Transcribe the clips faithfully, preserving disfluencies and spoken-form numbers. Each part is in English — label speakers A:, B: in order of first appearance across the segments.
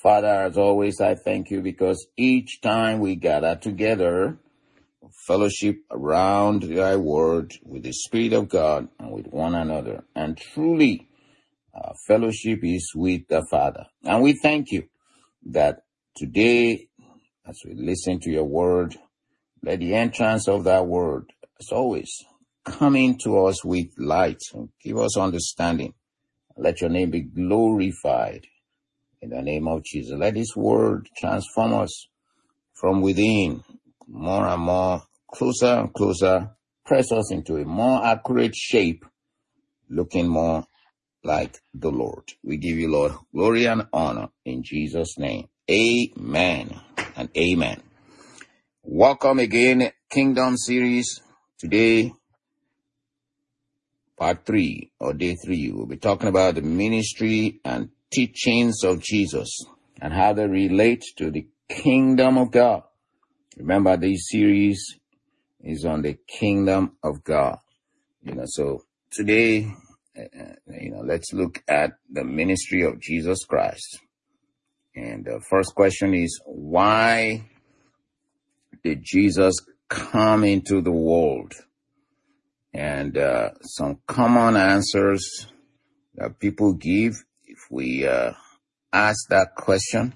A: Father, as always, I thank you because each time we gather together, fellowship around thy word with the Spirit of God and with one another. And truly, our fellowship is with the Father. And we thank you that today, as we listen to your word, let the entrance of that word, as always, come into us with light and give us understanding. Let your name be glorified in the name of Jesus. Let this word transform us from within, more and more, closer and closer, press us into a more accurate shape, looking more like the Lord. We give you, Lord, glory and honor in Jesus' name. Amen and amen. Welcome again, Kingdom Series. Today, part three or day three, we'll be talking about the ministry and teachings of Jesus and how they relate to the kingdom of God. Remember, this series is on the kingdom of God. You know, so today, uh, you know, let's look at the ministry of Jesus Christ. And the first question is, why did Jesus come into the world? And uh, some common answers that people give if we uh, ask that question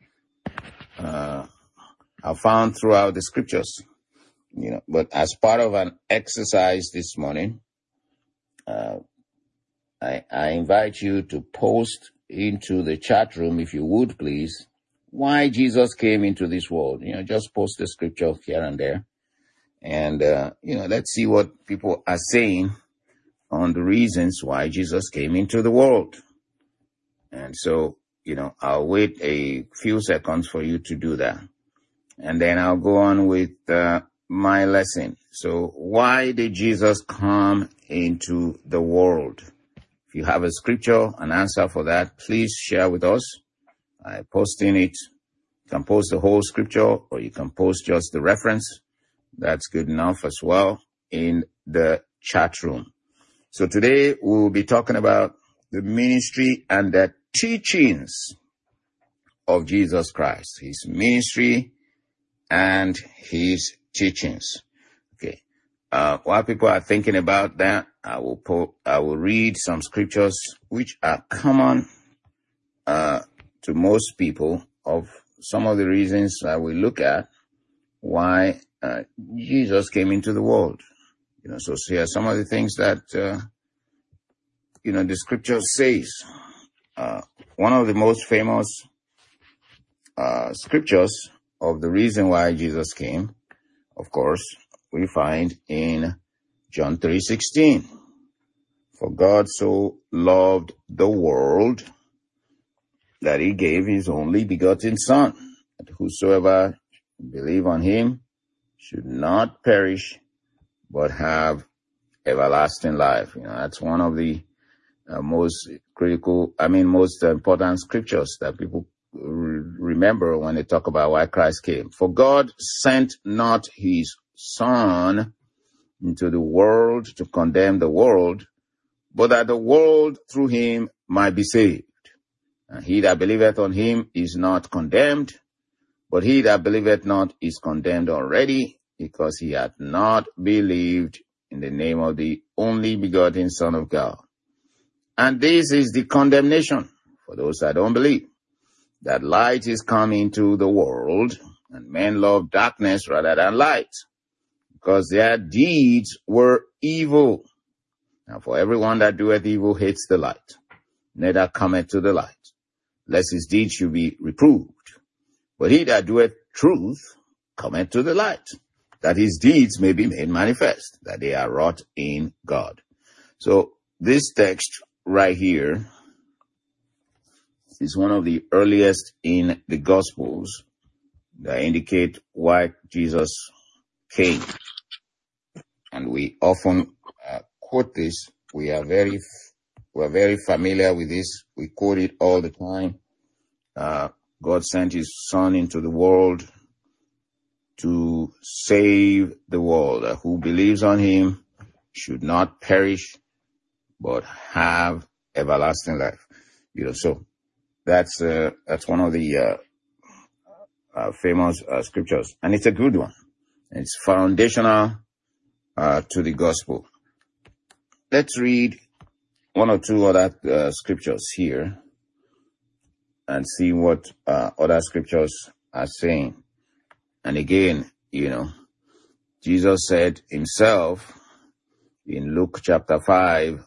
A: uh, are found throughout the scriptures. You know, but as part of an exercise this morning, uh, I, I invite you to post into the chat room, if you would please, why Jesus came into this world. You know, just post the scripture here and there. And, uh, you know, let's see what people are saying on the reasons why Jesus came into the world. And so, you know, I'll wait a few seconds for you to do that. And then I'll go on with uh, my lesson. So why did Jesus come into the world? If you have a scripture, an answer for that, please share with us. I'm posting it. You can post the whole scripture or you can post just the reference. That's good enough as well in the chat room. So today we'll be talking about the ministry and the teachings of Jesus Christ, his ministry and his teachings. Okay. Uh, while people are thinking about that, I will po- I will read some scriptures which are common uh, to most people of some of the reasons I will look at why uh, Jesus came into the world. You know, so here are some of the things that uh, you know the scripture says. Uh, one of the most famous uh, scriptures of the reason why Jesus came, of course, we find in John three sixteen. For God so loved the world that he gave his only begotten Son, that whosoever believe on him should not perish, but have everlasting life. You know, that's one of the uh, most critical, I mean, most important scriptures that people re- remember when they talk about why Christ came. For God sent not his Son into the world to condemn the world, but that the world through him might be saved. And he that believeth on him is not condemned, but he that believeth not is condemned already, because he hath not believed in the name of the only begotten Son of God. And this is the condemnation for those that don't believe, that light is come into the world, and men love darkness rather than light, because their deeds were evil. Now for everyone that doeth evil hates the light, neither cometh to the light, lest his deeds should be reproved. But he that doeth truth cometh to the light, that his deeds may be made manifest, that they are wrought in God. So this text right here is one of the earliest in the Gospels that indicate why Jesus came. And we often uh, quote this. We are very, we are very familiar with this. We quote it all the time. Uh, God sent his Son into the world to save the world. Uh, who believes on him should not perish, but have everlasting life. You know, so That's uh, that's one of the uh, uh, famous uh, scriptures, and it's a good one. It's foundational uh, to the gospel. Let's read one or two other uh, scriptures here and see what uh, other scriptures are saying. And again, you know, Jesus said himself in Luke chapter five,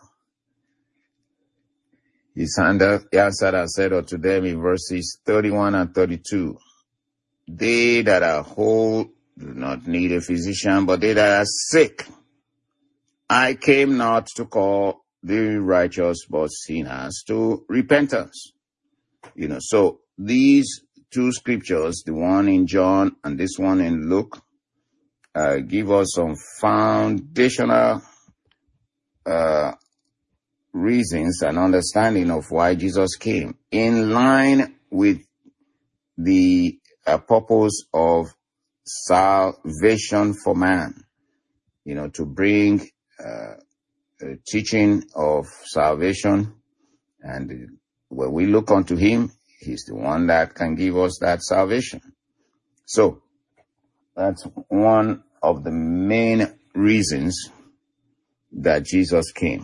A: he answered and said unto them in verses thirty-one and thirty-two, they that are whole do not need a physician, but they that are sick. I came not to call the righteous, but sinners to repentance. You know, so these two scriptures, the one in John and this one in Luke, uh, give us some foundational uh, reasons and understanding of why Jesus came, in line with the uh, purpose of salvation for man, you know, to bring uh, a teaching of salvation. And when we look unto him, he's the one that can give us that salvation. So that's one of the main reasons that Jesus came.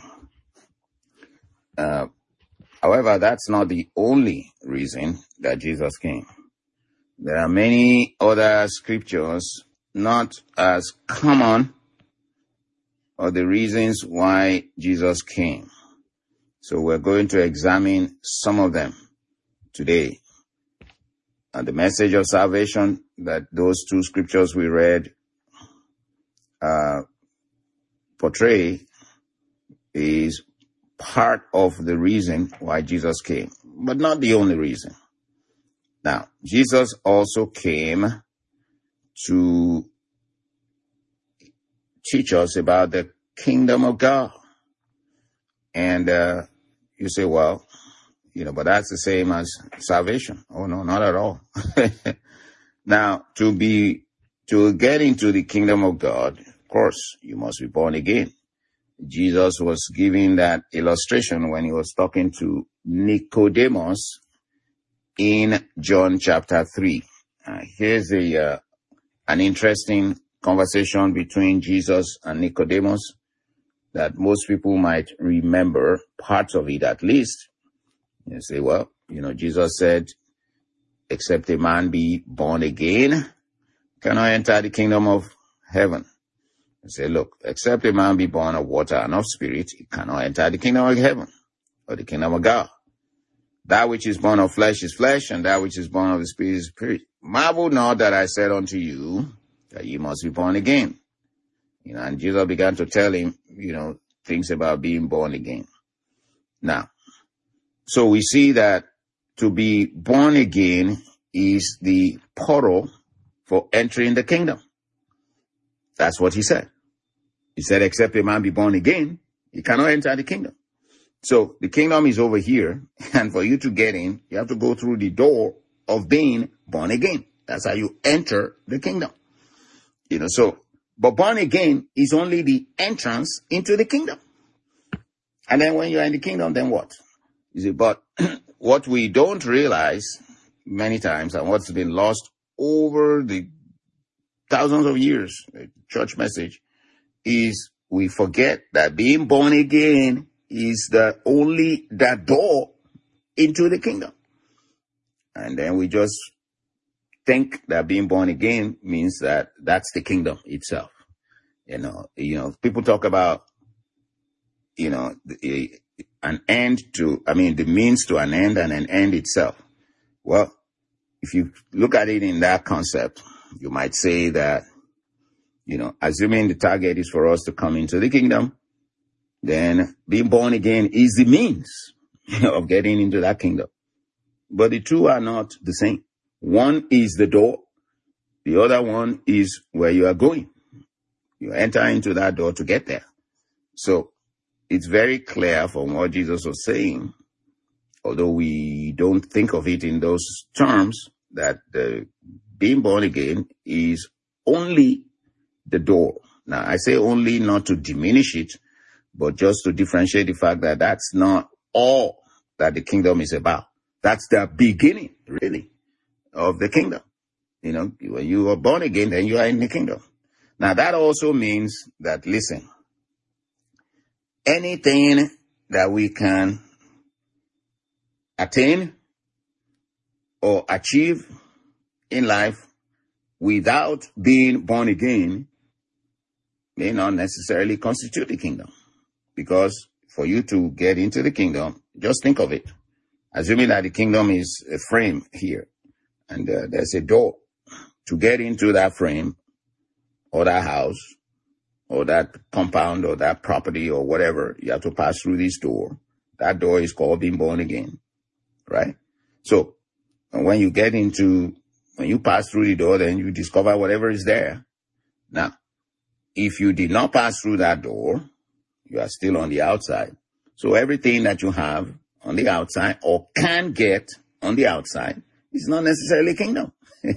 A: Uh, however, that's not the only reason that Jesus came. There are many other scriptures, not as common, or the reasons why Jesus came. So we're going to examine some of them today. And the message of salvation that those two scriptures we read uh, portray is part of the reason why Jesus came, but not the only reason. Now, Jesus also came to teach us about the kingdom of God. And uh, you say, well, you know, but that's the same as salvation. Oh, no, not at all. Now, to be, to get into the kingdom of God, of course, you must be born again. Jesus was giving that illustration when he was talking to Nicodemus in John chapter three. Uh, here's a uh, an interesting conversation between Jesus and Nicodemus that most people might remember parts of it at least. You say, well, you know, Jesus said, except a man be born again, cannot enter the kingdom of heaven. You say, look, except a man be born of water and of spirit, he cannot enter the kingdom of heaven or the kingdom of God. That which is born of flesh is flesh, and that which is born of the spirit is spirit. Marvel not that I said unto you that you must be born again. You know, and Jesus began to tell him, you know, things about being born again. Now, so we see that to be born again is the portal for entering the kingdom. That's what he said. He said, except a man be born again, he cannot enter the kingdom. So the kingdom is over here, and for you to get in, you have to go through the door of being born again. That's how you enter the kingdom. You know, so, but born again is only the entrance into the kingdom. And then when you're in the kingdom, then what? You see, but what we don't realize many times, and what's been lost over the thousands of years, the church message, is we forget that being born again is the only that door into the kingdom. And then we just think that being born again means that that's the kingdom itself. You know, you know, people talk about, you know, the, an end to, I mean, the means to an end and an end itself. Well, if you look at it in that concept, you might say that, you know, assuming the target is for us to come into the kingdom, then being born again is the means of getting into that kingdom. But the two are not the same. One is the door. The other one is where you are going. You enter into that door to get there. So it's very clear from what Jesus was saying, although we don't think of it in those terms, that the being born again is only the door. Now, I say only not to diminish it, but just to differentiate the fact that that's not all that the kingdom is about. That's the beginning, really, of the kingdom. You know, when you are born again, then you are in the kingdom. Now, that also means that, listen, anything that we can attain or achieve in life without being born again may not necessarily constitute the kingdom. Because for you to get into the kingdom, just think of it. Assuming that the kingdom is a frame here, and uh, there's a door. To get into that frame, or that house, or that compound, or that property, or whatever, you have to pass through this door. That door is called being born again, right? So, when you get into, when you pass through the door, then you discover whatever is there. Now, if you did not pass through that door, you are still on the outside. So everything that you have on the outside, or can get on the outside, is not necessarily kingdom.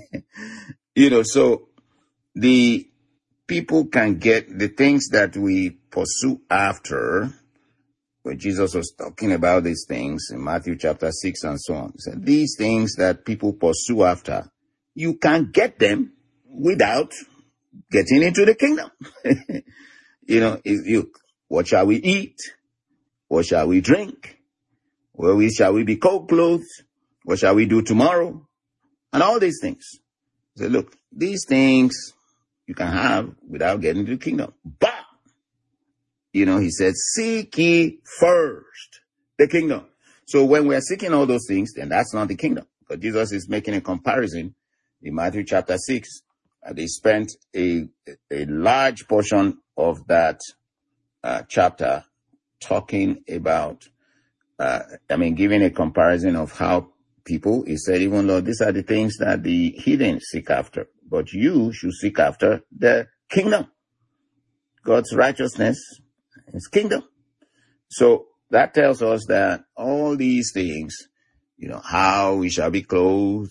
A: You know, so the people can get the things that we pursue after, when Jesus was talking about these things in Matthew chapter six and so on. He said, these things that people pursue after, you can get them without getting into the kingdom. You know, if you, what shall we eat? What shall we drink? Where we shall we be clothed? What shall we do tomorrow? And all these things. He said, look, these things you can have without getting into the kingdom. But, you know, he said, seek ye first the kingdom. So when we're seeking all those things, then that's not the kingdom. Because Jesus is making a comparison in Matthew chapter six. Uh, they spent a, a large portion of that uh, chapter talking about, uh, I mean, giving a comparison of how people, he said, even though these are the things that the heathen seek after, but you should seek after the kingdom. God's righteousness, his kingdom. So that tells us that all these things, you know, how we shall be clothed,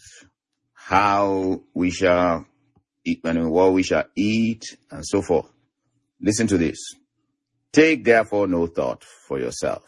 A: how we shall eat, and what we shall eat, and so forth. Listen to this. Take therefore no thought for yourself.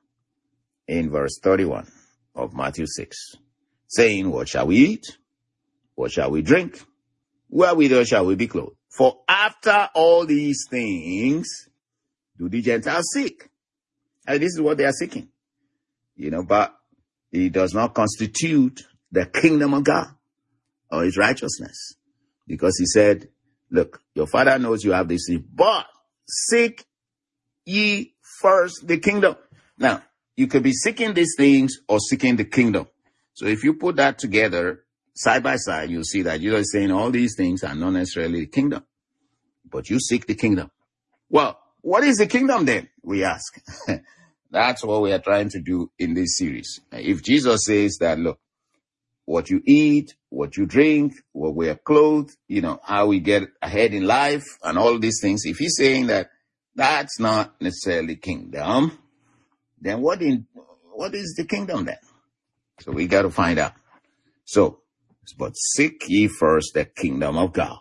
A: In verse thirty-one of Matthew six, saying, what shall we eat? What shall we drink? Wherewithal shall we be clothed? For after all these things do the Gentiles seek. And this is what they are seeking. You know, but it does not constitute the kingdom of God or his righteousness. Because he said, look, your father knows you have this, but seek ye first the kingdom. Now, you could be seeking these things or seeking the kingdom. So if you put that together, side by side, you'll see that Jesus is saying all these things are not necessarily the kingdom, but you seek the kingdom. Well, what is the kingdom then? We ask. That's what we are trying to do in this series. If Jesus says that, look, what you eat, what you drink, what we are clothed, you know, how we get ahead in life and all these things, if he's saying that that's not necessarily kingdom, then what in, what is the kingdom then? So we got to find out. So, but seek ye first the kingdom of God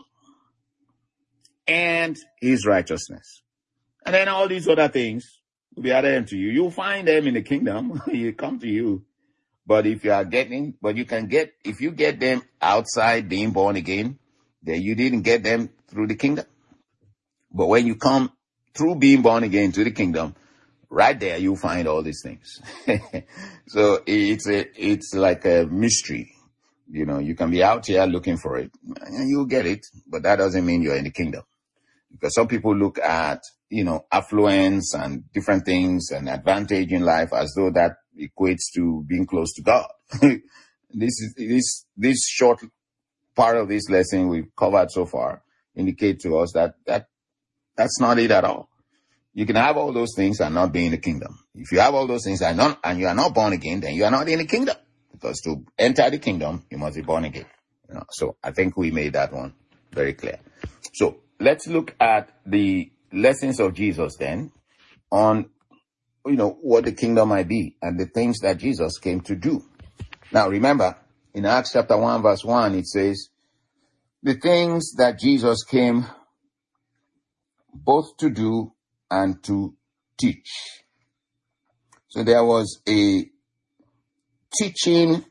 A: and his righteousness. And then all these other things will be added unto you. You'll find them in the kingdom. You come to you. But if you are getting, but you can get, if you get them outside being born again, then you didn't get them through the kingdom. But when you come through being born again to the kingdom, right there you'll find all these things. So it's a, it's like a mystery. You know, you can be out here looking for it and you'll get it, but that doesn't mean you're in the kingdom. Because some people look at, you know, affluence and different things and advantage in life as though that equates to being close to God. This is, this, this short part of this lesson we've covered so far indicate to us that, that, that's not it at all. You can have all those things and not be in the kingdom. If you have all those things and not, and you are not born again, then you are not in the kingdom. Because to enter the kingdom, you must be born again. You know, so I think we made that one very clear. So let's look at the lessons of Jesus then on, you know, what the kingdom might be and the things that Jesus came to do. Now remember, in Acts chapter one verse one, it says, the things that Jesus came both to do and to teach. So there was a teaching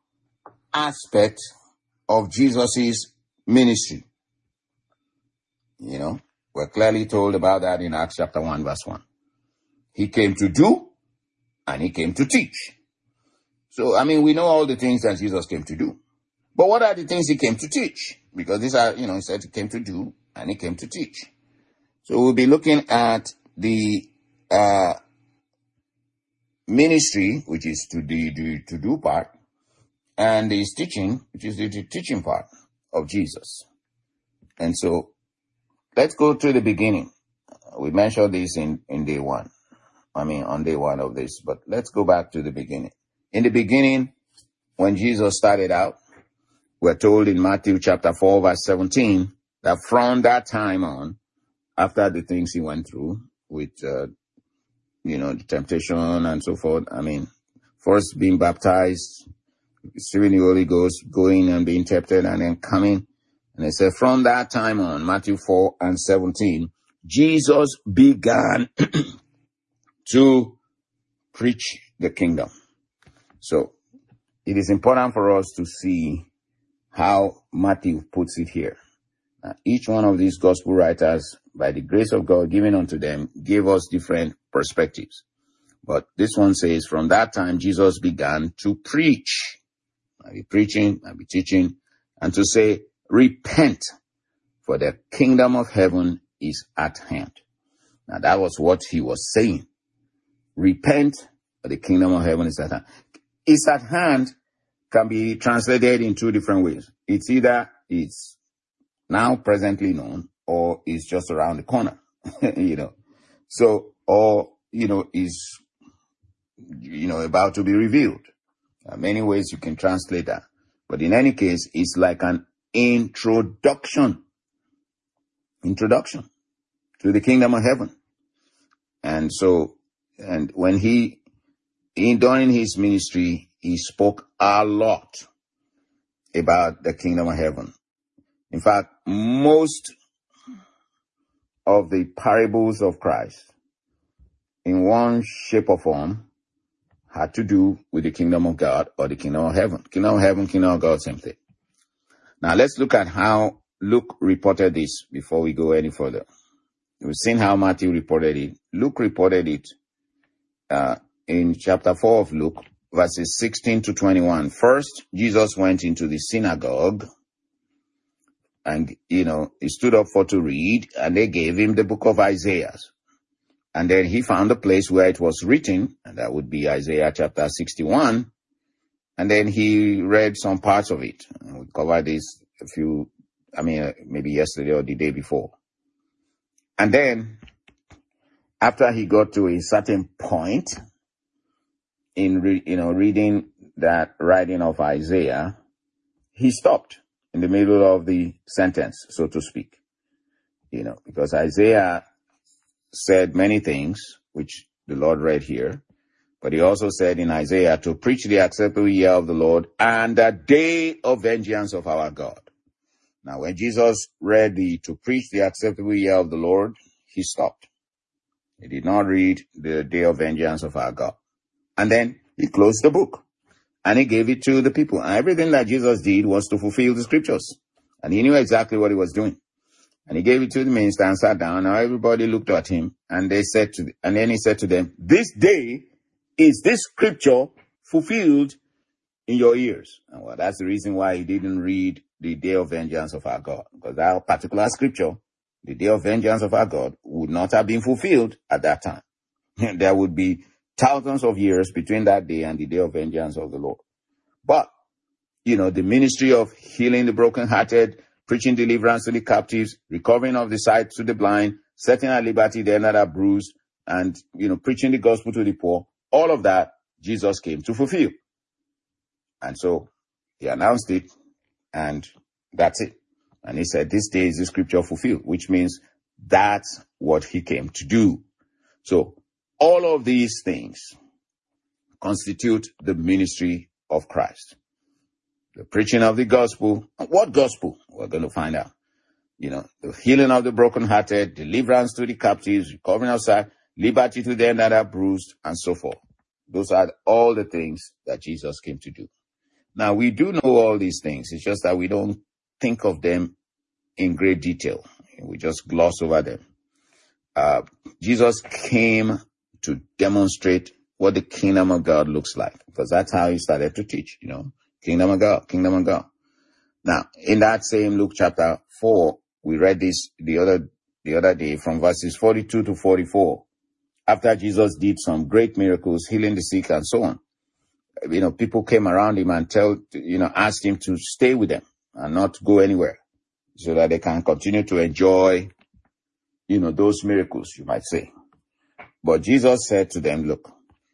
A: aspect of Jesus's ministry. You know, we're clearly told about that in Acts chapter one, verse one. He came to do and he came to teach. So, I mean, we know all the things that Jesus came to do. But what are the things he came to teach? Because these are, you know, he said he came to do and he came to teach. So we'll be looking at the uh, ministry, which is to the, the to do part, and his teaching, which is the, the teaching part of Jesus. And so let's go to the beginning. We mentioned this in, in day one. I mean, on day one of this, but let's go back to the beginning. In the beginning, when Jesus started out, we're told in Matthew chapter four, verse seventeen, that from that time on, after the things he went through with, uh, you know, the temptation and so forth, I mean, first being baptized, receiving the Holy Ghost, going and being tempted, and then coming. And it said, from that time on, Matthew four and seventeen, Jesus began to preach the kingdom. So it is important for us to see how Matthew puts it here. Now, each one of these gospel writers, by the grace of God given unto them, gave us different perspectives. But this one says, from that time, Jesus began to preach. I'll be preaching, I'll be teaching, and to say, repent, for the kingdom of heaven is at hand. Now, that was what he was saying. Repent, for the kingdom of heaven is at hand. It's at hand can be translated in two different ways. It's either it's now presently known, or it's just around the corner, you know. So, or, you know, is, you know, about to be revealed. There are many ways you can translate that. But in any case, it's like an introduction, introduction to the kingdom of heaven. And so, and when he, in, during his ministry, he spoke a lot about the kingdom of heaven. In fact, most of the parables of Christ, in one shape or form, had to do with the kingdom of God or the kingdom of heaven. Kingdom of heaven, kingdom of God, same thing. Now let's look at how Luke reported this before we go any further. We've seen how Matthew reported it. Luke reported it uh, in chapter four of Luke, verses sixteen to twenty-one. First, Jesus went into the synagogue and, you know, he stood up for to read, and they gave him the book of Isaiah. And then he found a place where it was written, and that would be Isaiah chapter sixty-one. And then he read some parts of it. And we covered this a few, I mean, uh, maybe yesterday or the day before. And then, after he got to a certain point in, re, you know, reading that writing of Isaiah, he stopped in the middle of the sentence, so to speak. You know, because Isaiah said many things, which the Lord read here. But he also said in Isaiah to preach the acceptable year of the Lord and the day of vengeance of our God. Now, when Jesus read the to preach the acceptable year of the Lord, he stopped. He did not read the day of vengeance of our God. And then he closed the book and he gave it to the people. And everything that Jesus did was to fulfill the scriptures. And he knew exactly what he was doing. And he gave it to the minister and sat down. Now everybody looked at him and they said to, and then he said to them, this day is this scripture fulfilled in your ears. And well, that's the reason why he didn't read the day of vengeance of our God. Because that particular scripture, the day of vengeance of our God, would not have been fulfilled at that time. There would be thousands of years between that day and the day of vengeance of the Lord. But, you know, the ministry of healing the brokenhearted, preaching deliverance to the captives, recovering of the sight to the blind, setting at liberty them that are bruised, and, you know, preaching the gospel to the poor, all of that Jesus came to fulfill. And so he announced it, and that's it. And he said, this day is the scripture fulfilled, which means that's what he came to do. So all of these things constitute the ministry of Christ. The preaching of the gospel. What gospel? We're going to find out. You know, the healing of the brokenhearted, deliverance to the captives, recovering of sight, liberty to them that are bruised, and so forth. Those are all the things that Jesus came to do. Now, we do know all these things. It's just that we don't think of them in great detail. We just gloss over them. Uh, Jesus came to demonstrate what the kingdom of God looks like, because that's how he started to teach, you know, kingdom of God, kingdom of God. Now, in that same Luke chapter four, we read this the other, the other day from verses forty-two to forty-four. After Jesus did some great miracles, healing the sick and so on, you know, people came around him and tell, you know, asked him to stay with them and not go anywhere so that they can continue to enjoy, you know, those miracles, you might say. But Jesus said to them, look,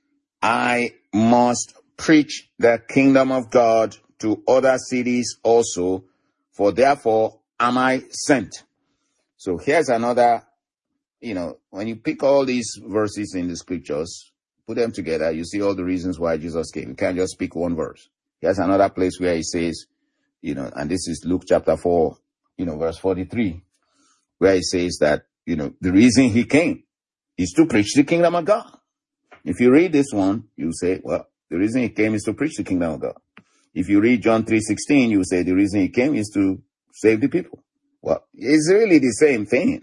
A: I must preach the kingdom of God to other cities also, for therefore am I sent. So here's another, you know, when you pick all these verses in the scriptures, put them together, you see all the reasons why Jesus came. You can't just pick one verse. Here's another place where he says, you know, and this is Luke chapter four, you know, verse forty-three, where he says that, you know, the reason he came is to preach the kingdom of God. If you read this one, you say, well, the reason he came is to preach the kingdom of God. If you read John three sixteen, you say the reason he came is to save the people. Well, it's really the same thing.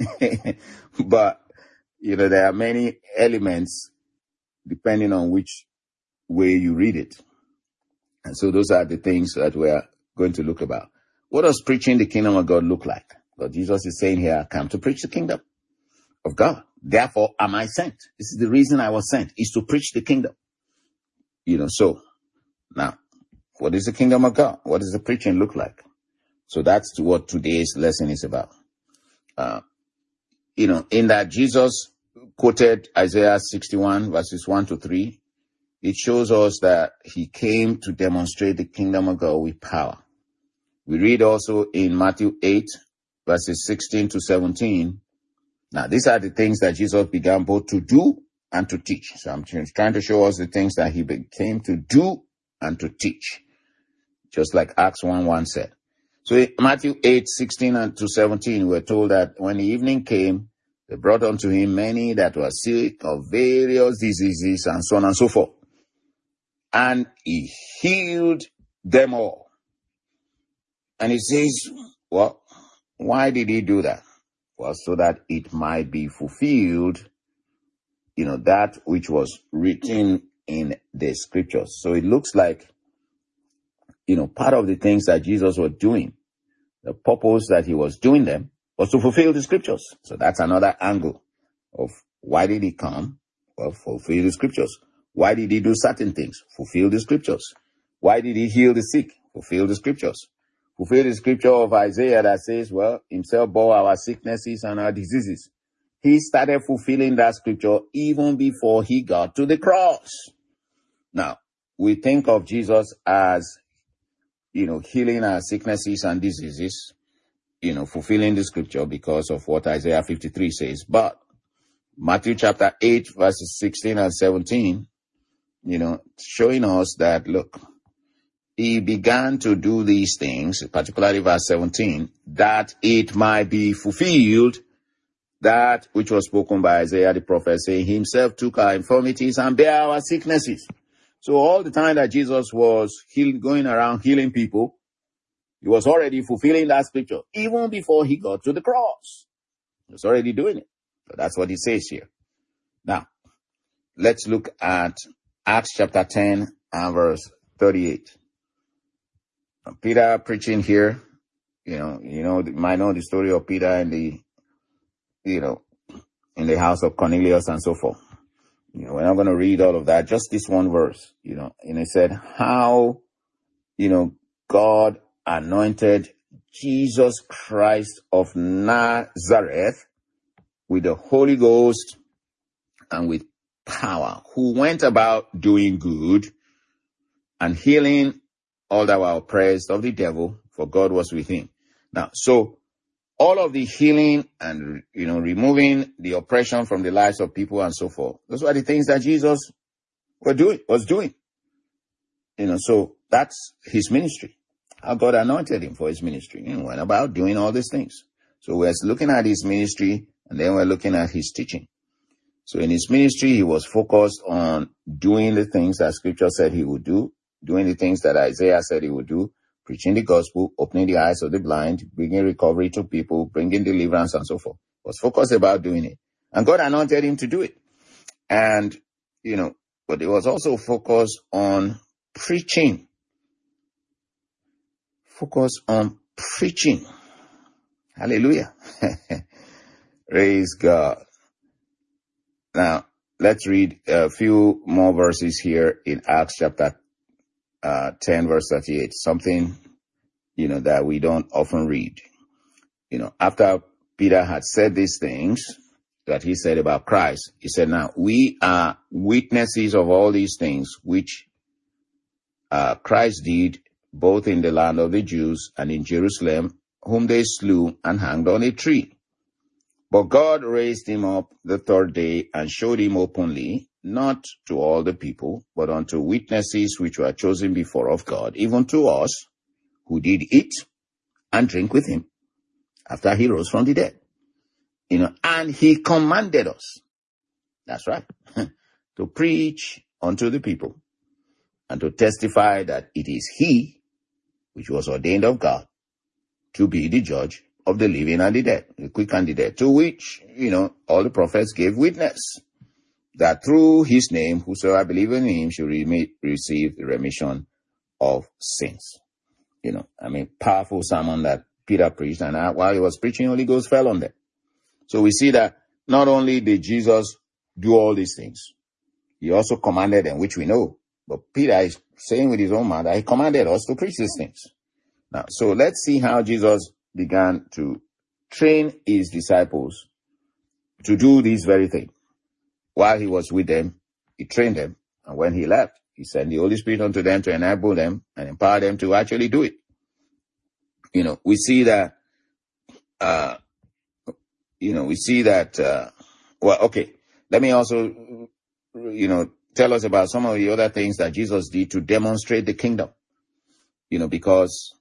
A: But, you know, there are many elements depending on which way you read it. And so those are the things that we're going to look about. What does preaching the kingdom of God look like? Well, Jesus is saying here, I come to preach the kingdom of God. Therefore am I sent. This is the reason I was sent, is to preach the kingdom. You know, so now, what is the kingdom of God? What does the preaching look like? So that's what today's lesson is about. Uh, you know, in that Jesus quoted Isaiah sixty-one verses one to three, it shows us that he came to demonstrate the kingdom of God with power. We read also in Matthew eight verses sixteen to seventeen. Now, these are the things that Jesus began both to do and to teach. So I'm trying to show us the things that he came to do and to teach, just like Acts one one said. So in Matthew eight sixteen to seventeen, we're told that when the evening came, they brought unto him many that were sick of various diseases and so on and so forth. And he healed them all. And he says, well, why did he do that? Well, so that it might be fulfilled, you know, that which was written in the scriptures. So it looks like, you know, part of the things that Jesus was doing, the purpose that he was doing them, was to fulfill the scriptures. So that's another angle of why did he come? Well, fulfill the scriptures. Why did he do certain things? Fulfill the scriptures. Why did he heal the sick? Fulfill the scriptures. Fulfill the scripture of Isaiah that says, well, himself bore our sicknesses and our diseases. He started fulfilling that scripture even before he got to the cross. Now, we think of Jesus as, you know, healing our sicknesses and diseases, you know, fulfilling the scripture because of what Isaiah fifty-three says. But Matthew chapter eight, verses sixteen and seventeen, you know, showing us that, look, he began to do these things, particularly verse seventeen, that it might be fulfilled, that which was spoken by Isaiah the prophet, saying, he himself took our infirmities and bare our sicknesses. So all the time that Jesus was heal, going around healing people, he was already fulfilling that scripture, even before he got to the cross. He was already doing it. So that's what he says here. Now, let's look at Acts chapter ten and verse thirty-eight. Peter preaching here, you know, you know, you might know the story of Peter in the, you know, in the house of Cornelius and so forth. You know, we're not going to read all of that, just this one verse, you know, and it said how, you know, God anointed Jesus Christ of Nazareth with the Holy Ghost and with power, who went about doing good and healing all that were oppressed of the devil, for God was with him. Now, so all of the healing and, you know, removing the oppression from the lives of people and so forth, those were the things that Jesus were doing, was doing. You know, so that's his ministry. How God anointed him for his ministry. He went about doing all these things. So we're looking at his ministry and then we're looking at his teaching. So in his ministry, he was focused on doing the things that scripture said he would do, doing the things that Isaiah said he would do, preaching the gospel, opening the eyes of the blind, bringing recovery to people, bringing deliverance and so forth. He was focused about doing it. And God anointed him to do it. And, you know, but he was also focused on preaching. Focus on preaching. Hallelujah. Praise God. Now, let's read a few more verses here in Acts chapter uh, ten, verse thirty-eight. Something, you know, that we don't often read. You know, after Peter had said these things that he said about Christ, he said, now, we are witnesses of all these things which uh, Christ did both in the land of the Jews and in Jerusalem, whom they slew and hanged on a tree. But God raised him up the third day and showed him openly, not to all the people, but unto witnesses which were chosen before of God, even to us, who did eat and drink with him after he rose from the dead. You know, and he commanded us, that's right, to preach unto the people and to testify that it is he which was ordained of God to be the judge of the living and the dead, the quick and the dead, to which, you know, all the prophets gave witness, that through his name, whosoever believe in him should re- receive the remission of sins. You know, I mean, powerful sermon that Peter preached, and while he was preaching, Holy Ghost fell on them. So we see that not only did Jesus do all these things, he also commanded them, which we know. But Peter is saying with his own mouth that he commanded us to preach these things. Now, so let's see how Jesus began to train his disciples to do this very thing. While he was with them, he trained them. And when he left, he sent the Holy Spirit unto them to enable them and empower them to actually do it. You know, we see that, uh, you know, we see that, uh, well, okay, let me also, you know, tell us about some of the other things that Jesus did to demonstrate the kingdom. You know, because,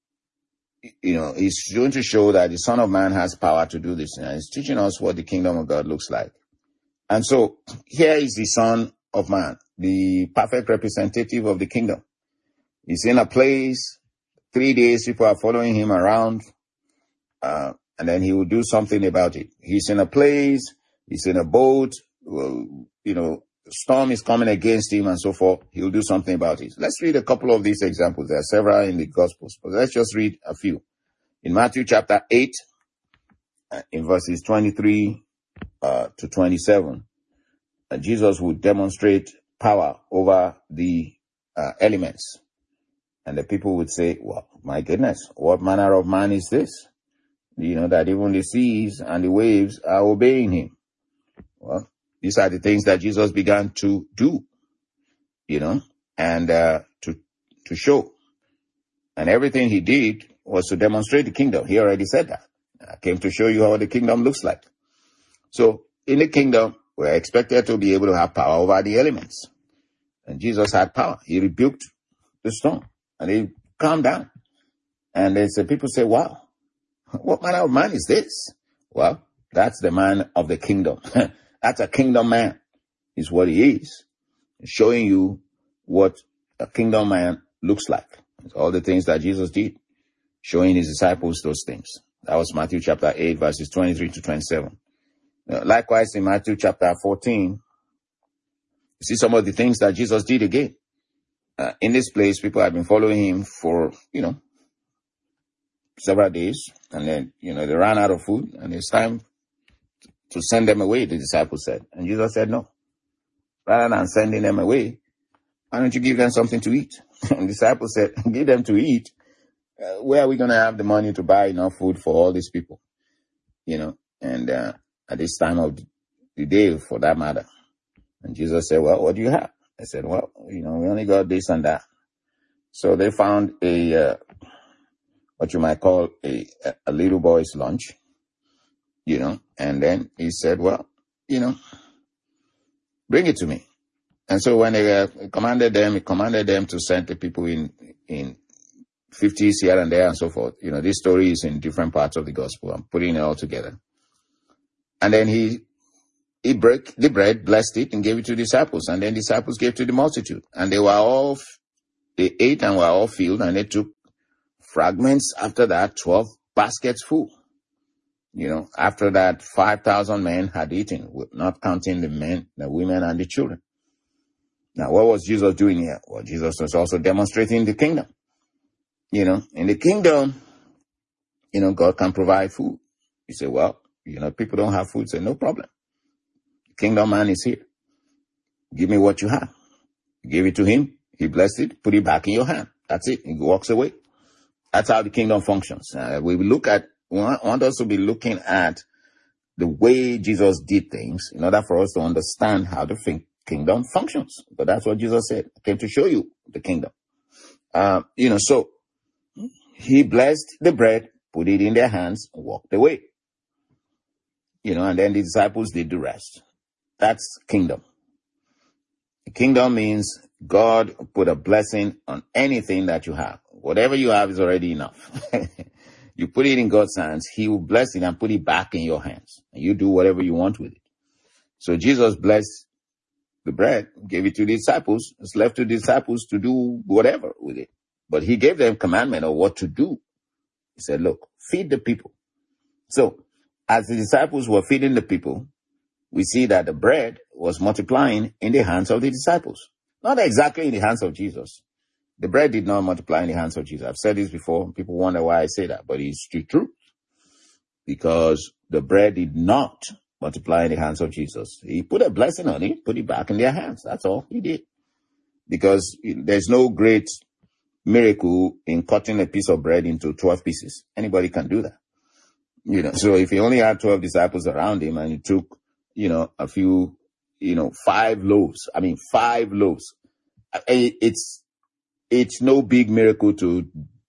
A: you know, he's going to show that the Son of Man has power to do this. And he's teaching us what the kingdom of God looks like. And so here is the Son of Man, the perfect representative of the kingdom. He's in a place, three days, people are following him around, uh, and then he will do something about it. He's in a place, he's in a boat, well, you know, storm is coming against him and so forth. He'll do something about it. Let's read a couple of these examples. There are several in the Gospels, but let's just read a few. In Matthew chapter eight, uh, in verses twenty-three uh, to twenty-seven, uh, Jesus would demonstrate power over the uh, elements. And the people would say, well, my goodness, what manner of man is this? You know, that even the seas and the waves are obeying him. Well, these are the things that Jesus began to do, you know, and uh, to to show. And everything he did was to demonstrate the kingdom. He already said that. I came to show you how the kingdom looks like. So in the kingdom, we're expected to be able to have power over the elements. And Jesus had power. He rebuked the storm and he calmed down. And then so people say, wow, what manner of man is this? Well, that's the man of the kingdom. That's a kingdom man, is what he is. Showing you what a kingdom man looks like. It's all the things that Jesus did, showing his disciples those things. That was Matthew chapter eight, verses twenty-three to twenty-seven. Now, likewise, in Matthew chapter fourteen, you see some of the things that Jesus did again. Uh, in this place, people have been following him for, you know, several days. And then, you know, they ran out of food and it's time to send them away, the disciples said. And Jesus said, no. Rather than sending them away, why don't you give them something to eat? And the disciples said, give them to eat. Uh, where are we going to have the money to buy enough food for all these people? You know, and uh, at this time of the day, for that matter. And Jesus said, well, what do you have? I said, well, you know, we only got this and that. So they found a, uh, what you might call a, a little boy's lunch, you know, and then he said, well, you know, bring it to me. And so when they uh, commanded them, he commanded them to send the people in, in fifties here and there and so forth. You know, this story is in different parts of the gospel. I'm putting it all together. And then he he broke the bread, blessed it, and gave it to the disciples. And then the disciples gave to the multitude. And they were all, they ate and were all filled, and they took fragments after that, twelve baskets full. You know, after that, five thousand men had eaten, not counting the men, the women, and the children. Now, what was Jesus doing here? Well, Jesus was also demonstrating the kingdom. You know, in the kingdom, you know, God can provide food. You say, well, you know, people don't have food. Say, no problem. The kingdom man is here. Give me what you have. Give it to him. He blessed it. Put it back in your hand. That's it. He walks away. That's how the kingdom functions. Uh, we look at, we want us to be looking at the way Jesus did things in order for us to understand how the fin- kingdom functions. But that's what Jesus said. I came to show you the kingdom. Uh, you know, so he blessed the bread, put it in their hands, and walked away. You know, and then the disciples did the rest. That's kingdom. The kingdom means God put a blessing on anything that you have. Whatever you have is already enough. You put it in God's hands, he will bless it and put it back in your hands. And you do whatever you want with it. So Jesus blessed the bread, gave it to the disciples. It's left to the disciples to do whatever with it. But he gave them commandment of what to do. He said, look, feed the people. So as the disciples were feeding the people, we see that the bread was multiplying in the hands of the disciples. Not exactly in the hands of Jesus. The bread did not multiply in the hands of Jesus. I've said this before. People wonder why I say that, but it's the truth. Because the bread did not multiply in the hands of Jesus. He put a blessing on it, put it back in their hands. That's all he did. Because there's no great miracle in cutting a piece of bread into twelve pieces. Anybody can do that. You know, so if he only had twelve disciples around him and he took, you know, a few, you know, five loaves, I mean, five loaves, it's, it's no big miracle to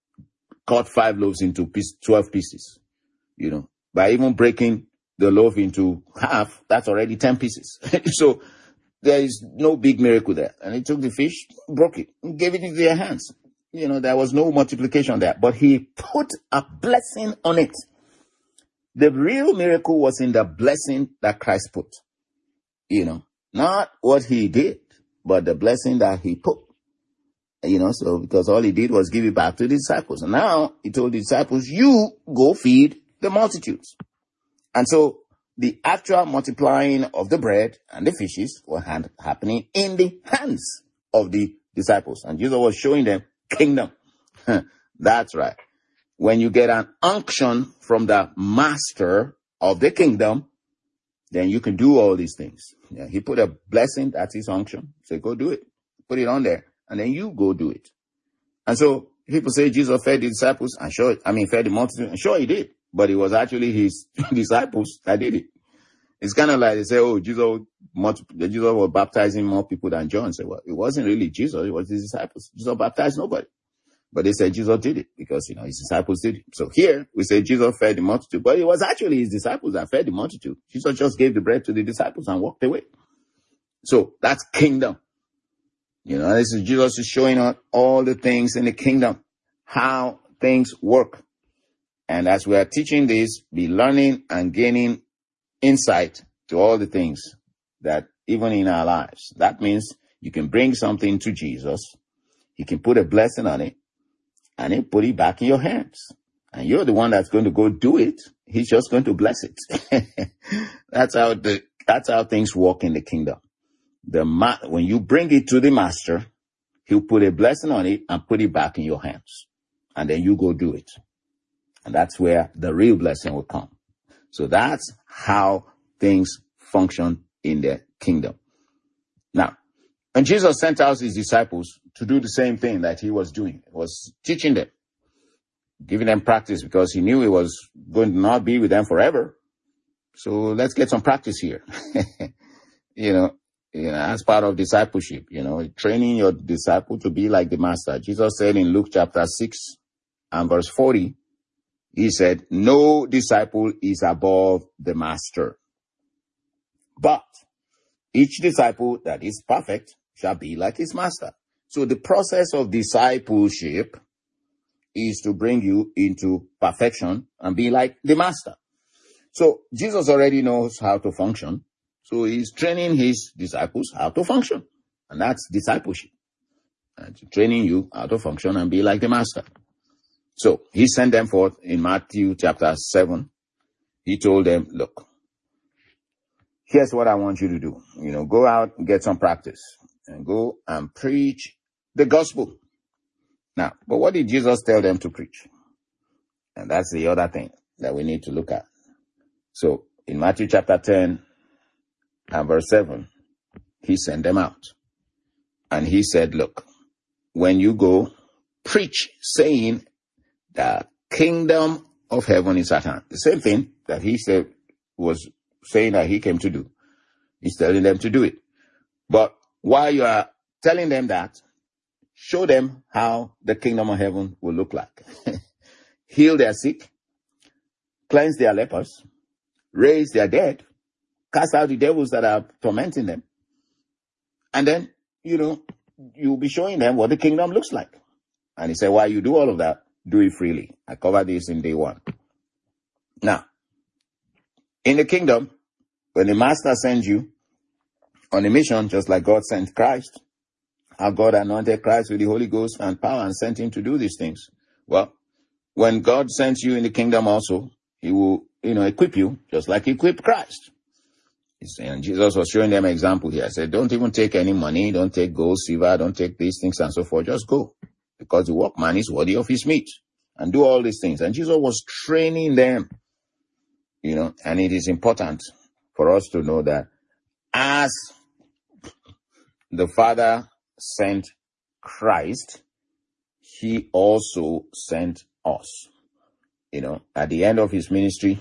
A: cut five loaves into piece, twelve pieces. You know, by even breaking the loaf into half, that's already ten pieces. So there is no big miracle there. And he took the fish, broke it, and gave it into their hands. You know, there was no multiplication there, but he put a blessing on it. The real miracle was in the blessing that Christ put. You know, not what he did, but the blessing that he put. You know, so because all he did was give it back to the disciples. And now he told the disciples, you go feed the multitudes. And so the actual multiplying of the bread and the fishes were hand, happening in the hands of the disciples. And Jesus was showing them kingdom. That's right. When you get an unction from the master of the kingdom, then you can do all these things. Yeah, he put a blessing, that's his unction. Say, go do it. Put it on there. And then you go do it. And so people say Jesus fed the disciples, and sure, I mean, fed the multitude, and sure he did. But it was actually his disciples that did it. It's kind of like they say, oh, Jesus, Jesus was baptizing more people than John. So, well, it wasn't really Jesus, it was his disciples. Jesus baptized nobody. But they said Jesus did it because, you know, his disciples did it. So here we say Jesus fed the multitude, but it was actually his disciples that fed the multitude. Jesus just gave the bread to the disciples and walked away. So that's kingdom. You know, this is Jesus is showing us all the things in the kingdom, how things work. And as we are teaching this, be learning and gaining insight to all the things that even in our lives. That means you can bring something to Jesus. He can put a blessing on it and he put it back in your hands. And you're the one that's going to go do it. He's just going to bless it. That's how the, that's how things work in the kingdom. The ma- when you bring it to the master, he'll put a blessing on it and put it back in your hands. And then you go do it. And that's where the real blessing will come. So that's how things function in the kingdom. Now, and Jesus sent out his disciples to do the same thing that he was doing. He was teaching them, giving them practice because he knew he was going to not be with them forever. So let's get some practice here. you know, you know, as part of discipleship, you know, training your disciple to be like the master. Jesus said in Luke chapter six and verse forty, he said, no disciple is above the master, but each disciple that is perfect shall be like his master. So the process of discipleship is to bring you into perfection and be like the master. So Jesus already knows how to function. So he's training his disciples how to function. And that's discipleship. And training you how to function and be like the master. So he sent them forth in Matthew chapter seven. He told them, look, here's what I want you to do. You know, go out and get some practice and go and preach the gospel. Now, but what did Jesus tell them to preach? And that's the other thing that we need to look at. So in Matthew chapter ten and verse seven, he sent them out. And he said, look, when you go, preach, saying the kingdom of heaven is at hand. The same thing that he said was saying that he came to do. He's telling them to do it. But while you are telling them that, show them how the kingdom of heaven will look like. Heal their sick, cleanse their lepers, raise their dead, cast out the devils that are tormenting them. And then, you know, you'll be showing them what the kingdom looks like. And he said, while you do all of that, do it freely. I covered this in day one. Now, in the kingdom, when the master sends you on a mission, just like God sent Christ, how God anointed Christ with the Holy Ghost and power and sent him to do these things. Well, when God sends you in the kingdom also, he will, you know, equip you just like he equipped Christ. And Jesus was showing them an example here. I said, don't even take any money. Don't take gold, silver. Don't take these things and so forth. Just go. Because the workman is worthy of his meat. And do all these things. And Jesus was training them. You know, and it is important for us to know that as the Father sent Christ, he also sent us. You know, at the end of his ministry,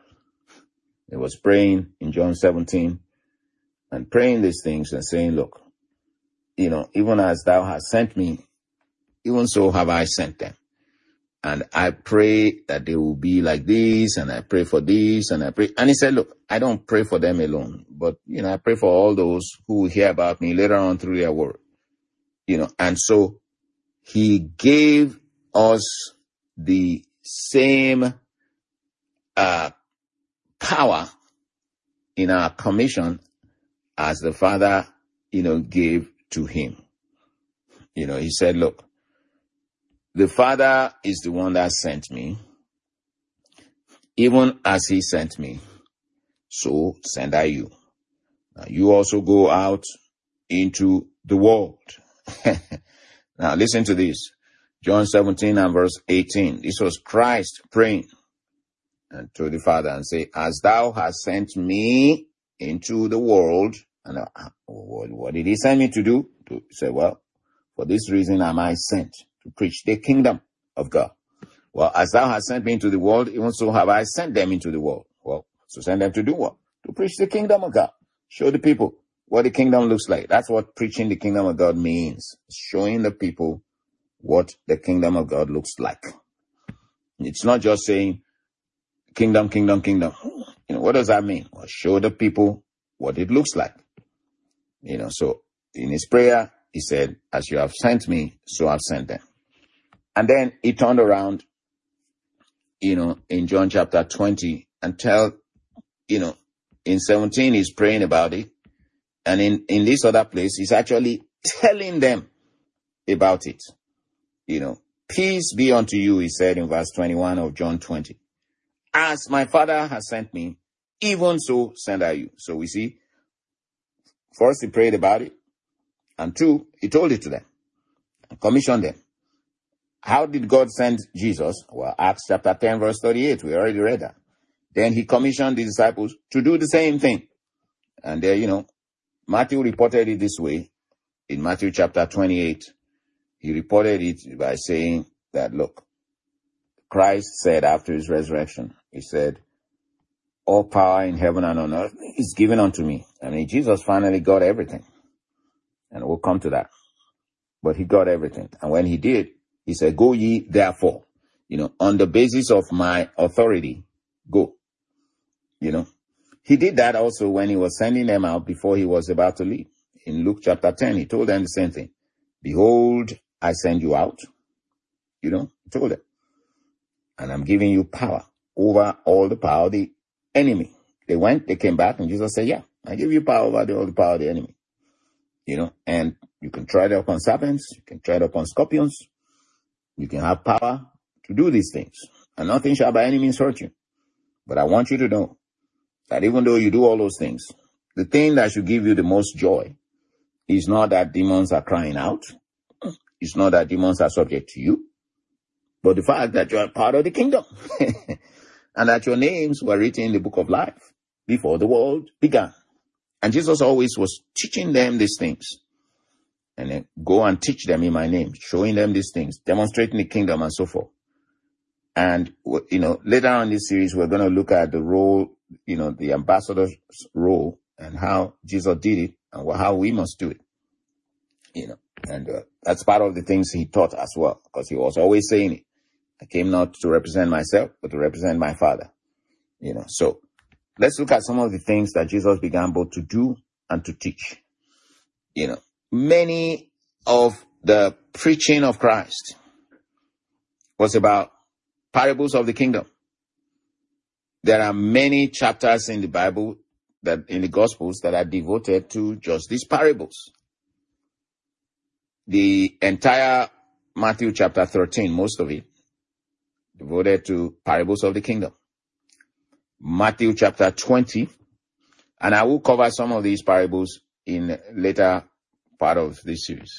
A: he was praying in John seventeen and praying these things and saying, look, you know, even as thou hast sent me, even so have I sent them. And I pray that they will be like this, and I pray for this, and I pray. And he said, look, I don't pray for them alone, but, you know, I pray for all those who will hear about me later on through their word. You know, and so he gave us the same uh, power in our commission as the Father, you know, gave to him. You know, he said, look, the Father is the one that sent me. Even as he sent me, so send I you. Now you also go out into the world. Now listen to this. John seventeen and verse eighteen. This was Christ praying and to the Father and say, as thou hast sent me into the world. And uh, what, what did he send me to do? To say, well, for this reason am I sent, to preach the kingdom of God. Well, as thou hast sent me into the world, even so have I sent them into the world. Well, so send them to do what? To preach the kingdom of God. Show the people what the kingdom looks like. That's what preaching the kingdom of God means. Showing the people what the kingdom of God looks like. It's not just saying kingdom, kingdom, kingdom. You know, what does that mean? Well, show the people what it looks like. You know, so in his prayer, he said, as you have sent me, so I've sent them. And then he turned around, you know, in John chapter twenty and tell, you know, in seventeen, he's praying about it. And in, in this other place, he's actually telling them about it. You know, peace be unto you, he said in verse twenty-one of John twenty. As my Father has sent me, even so send I you. So we see, first he prayed about it. And two, he told it to them and commissioned them. How did God send Jesus? Well, Acts chapter ten, verse thirty-eight. We already read that. Then he commissioned the disciples to do the same thing. And there, you know, Matthew reported it this way. In Matthew chapter twenty-eight, he reported it by saying that, look, Christ said after his resurrection, he said, all power in heaven and on earth is given unto me. I mean, Jesus finally got everything. And we'll come to that. But he got everything. And when he did, he said, go ye therefore, you know, on the basis of my authority, go. You know, he did that also when he was sending them out before he was about to leave. In Luke chapter ten, he told them the same thing. Behold, I send you out. You know, he told them. And I'm giving you power over all the power of the enemy. They went, they came back, and Jesus said, yeah, I give you power over the, all the power of the enemy. You know, and you can tread upon serpents, you can tread upon scorpions, you can have power to do these things. And nothing shall by any means hurt you. But I want you to know that even though you do all those things, the thing that should give you the most joy is not that demons are crying out. It's not that demons are subject to you, but the fact that you are part of the kingdom and that your names were written in the book of life before the world began. And Jesus always was teaching them these things. And then go and teach them in my name, showing them these things, demonstrating the kingdom and so forth. And, you know, later on in this series, we're going to look at the role, you know, the ambassador's role and how Jesus did it and how we must do it. You know, and uh, that's part of the things he taught as well, because he was always saying it. I came not to represent myself, but to represent my Father. You know, so let's look at some of the things that Jesus began both to do and to teach. You know, many of the preaching of Christ was about parables of the kingdom. There are many chapters in the Bible, that in the Gospels, that are devoted to just these parables. The entire Matthew chapter thirteen, most of it, devoted to parables of the kingdom. Matthew chapter twenty, and I will cover some of these parables in later part of this series.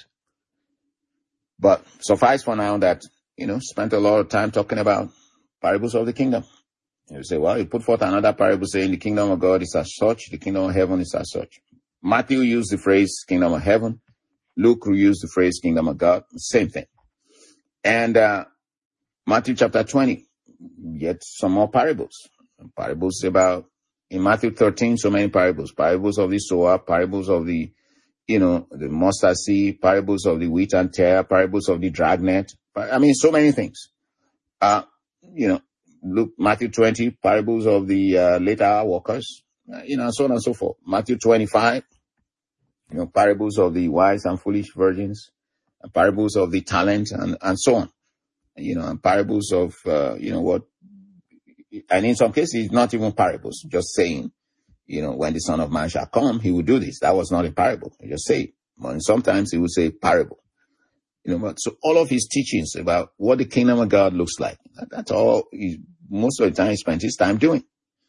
A: But suffice for now that, you know, spent a lot of time talking about parables of the kingdom. You say, well, you put forth another parable saying the kingdom of God is as such, the kingdom of heaven is as such. Matthew used the phrase kingdom of heaven. Luke used the phrase kingdom of God. Same thing. And uh, Matthew chapter twenty, yet some more parables. Parables about, in Matthew thirteen, so many parables. Parables of the sower, parables of the, you know, the mustard seed, parables of the wheat and tare, parables of the dragnet. I mean, so many things. Uh, you know, Luke, Matthew twenty, parables of the uh, late hour workers, uh, you know, so on and so forth. Matthew twenty-five, you know, parables of the wise and foolish virgins, and parables of the talent, and, and so on. You know, and parables of, uh, you know, what, and in some cases, not even parables, just saying, you know, when the Son of Man shall come, he will do this. That was not a parable. He just say it. But sometimes he would say parable. You know, but so all of his teachings about what the kingdom of God looks like, that, that's all he, most of the time he spent his time doing.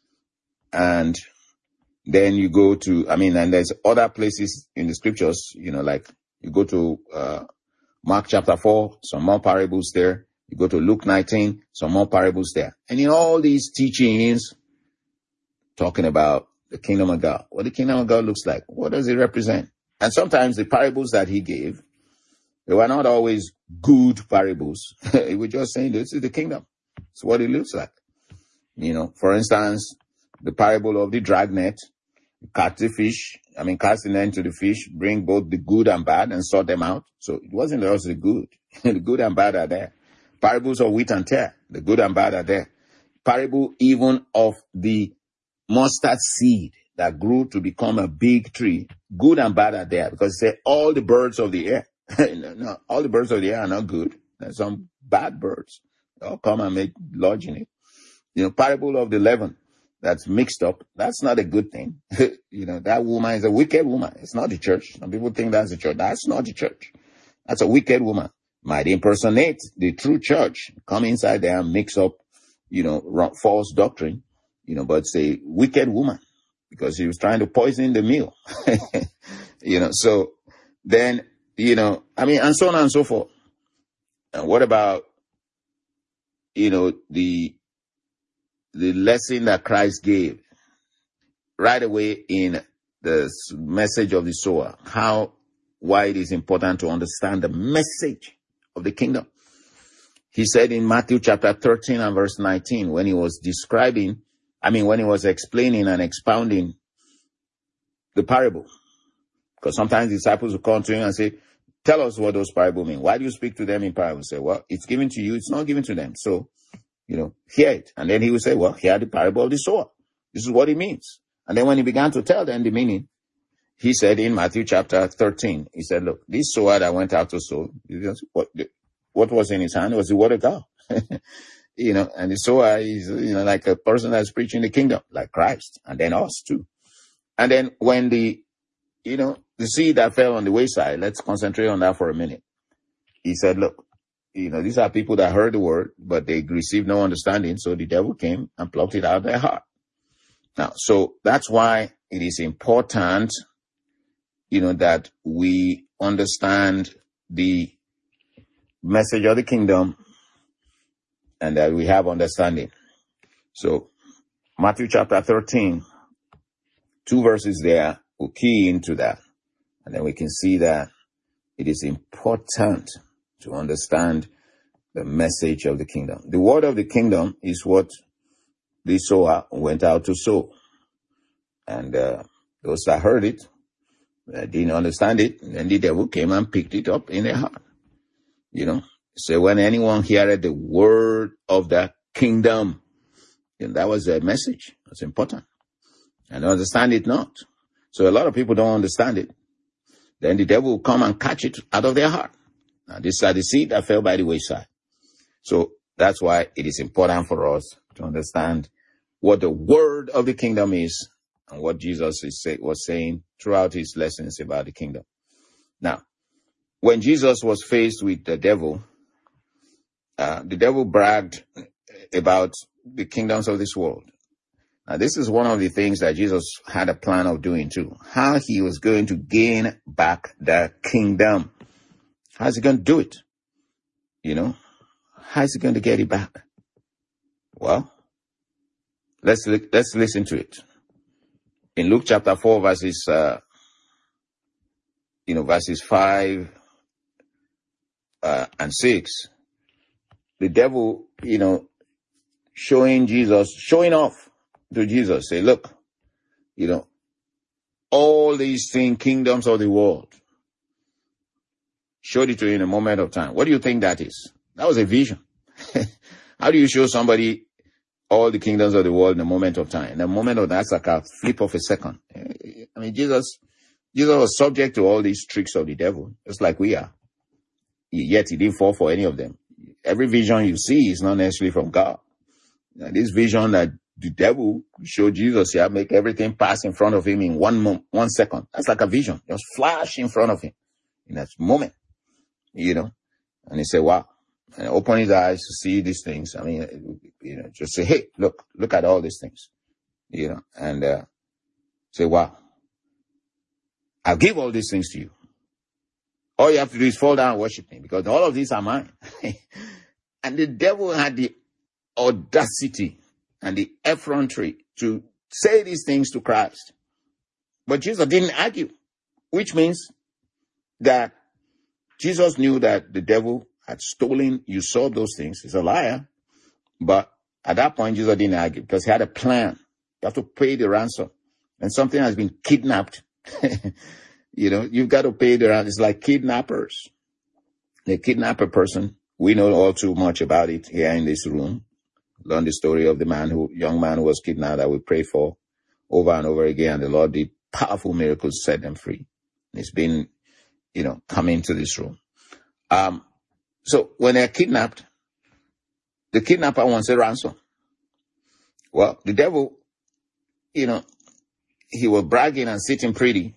A: And then you go to, I mean, and there's other places in the scriptures, you know, like you go to uh, Mark chapter four, some more parables there. You go to Luke nineteen, some more parables there. And in all these teachings, talking about the kingdom of God, what the kingdom of God looks like, what does it represent? And sometimes the parables that he gave, they were not always good parables. He was just saying, this is the kingdom. It's what it looks like. You know, for instance, the parable of the dragnet, catch the fish, I mean, cast the net into the fish, bring both the good and bad and sort them out. So it wasn't just the good. The good and bad are there. Parables of wheat and tare, the good and bad are there. Parable even of the mustard seed that grew to become a big tree, good and bad are there, because they say all the birds of the air, no, all the birds of the air are not good. There's some bad birds. They'll come and make lodge in it. You know, parable of the leaven that's mixed up, that's not a good thing. You know, that woman is a wicked woman. It's not the church. Some people think that's the church. That's not the church. That's a wicked woman. Might impersonate the true church, come inside there and mix up, you know, false doctrine, you know, but it's a wicked woman because she was trying to poison the meal. You know, so then, you know, I mean, and so on and so forth. And what about, you know, the, the lesson that Christ gave right away in the message of the sower, how, why it is important to understand the message of the kingdom. He said in Matthew chapter thirteen and verse nineteen, when he was describing, I mean, when he was explaining and expounding the parable, because sometimes disciples will come to him and say, tell us what those parables mean. Why do you speak to them in parables? Say, well, it's given to you. It's not given to them. So, you know, hear it. And then he will say, well, hear the parable of the sower. This is what it means. And then when he began to tell them the meaning, he said in Matthew chapter thirteen, he said, look, this sower that went out to sow, what, what was in his hand was the word of God. You know, and the sower is, you know, like a person that's preaching the kingdom, like Christ, and then us too. And then when the, you know, the seed that fell on the wayside, let's concentrate on that for a minute. He said, look, you know, these are people that heard the word, but they received no understanding. So the devil came and plucked it out of their heart. Now, so that's why it is important, you know, that we understand the message of the kingdom and that we have understanding. So Matthew chapter thirteen, two verses there will key into that. And then we can see that it is important to understand the message of the kingdom. The word of the kingdom is what the sower went out to sow. And uh, those that heard it, uh, didn't understand it, and the devil came and picked it up in their heart. You know, so when anyone heareth the word of the kingdom, then that was a message. That's important. And understand it not. So a lot of people don't understand it. Then the devil will come and catch it out of their heart. Now, this is the seed that fell by the wayside. So that's why it is important for us to understand what the word of the kingdom is and what Jesus is say, was saying throughout his lessons about the kingdom. Now, when Jesus was faced with the devil, uh, the devil bragged about the kingdoms of this world. Now, this is one of the things that Jesus had a plan of doing too. How he was going to gain back the kingdom. How's he going to do it? You know, how's he going to get it back? Well, let's let's listen to it. In Luke chapter four, verses, uh, you know, verses five uh, and six, the devil, you know, showing Jesus, showing off to Jesus, say, look, you know, all these things, kingdoms of the world, showed it to you in a moment of time. What do you think that is? That was a vision. How do you show somebody all the kingdoms of the world in a moment of time? In a moment of that's like a flip of a second. I mean, Jesus, Jesus was subject to all these tricks of the devil, just like we are. Yet he didn't fall for any of them. Every vision you see is not necessarily from God. Now, this vision that the devil showed Jesus, yeah, make everything pass in front of him in one mo- one second. That's like a vision, just flash in front of him in that moment, you know. And he said, wow. And open his eyes to see these things. I mean, you know, just say, hey, look, look at all these things, you know, and uh, say, wow, I'll give all these things to you. All you have to do is fall down and worship me because all of these are mine. And the devil had the audacity and the effrontery to say these things to Christ. But Jesus didn't argue, which means that Jesus knew that the devil had stolen, usurped those things. He's a liar. But at that point, Jesus didn't argue because he had a plan. You have to pay the ransom. And something has been kidnapped. You know, you've got to pay the ransom. It's like kidnappers. They kidnap a person. We know all too much about it here in this room. Learn the story of the man who, young man who was kidnapped that we pray for over and over again. The Lord did powerful miracles, set them free. It's been, you know, coming to this room. Um, so when they're kidnapped, the kidnapper wants a ransom. Well, the devil, you know, he was bragging and sitting pretty.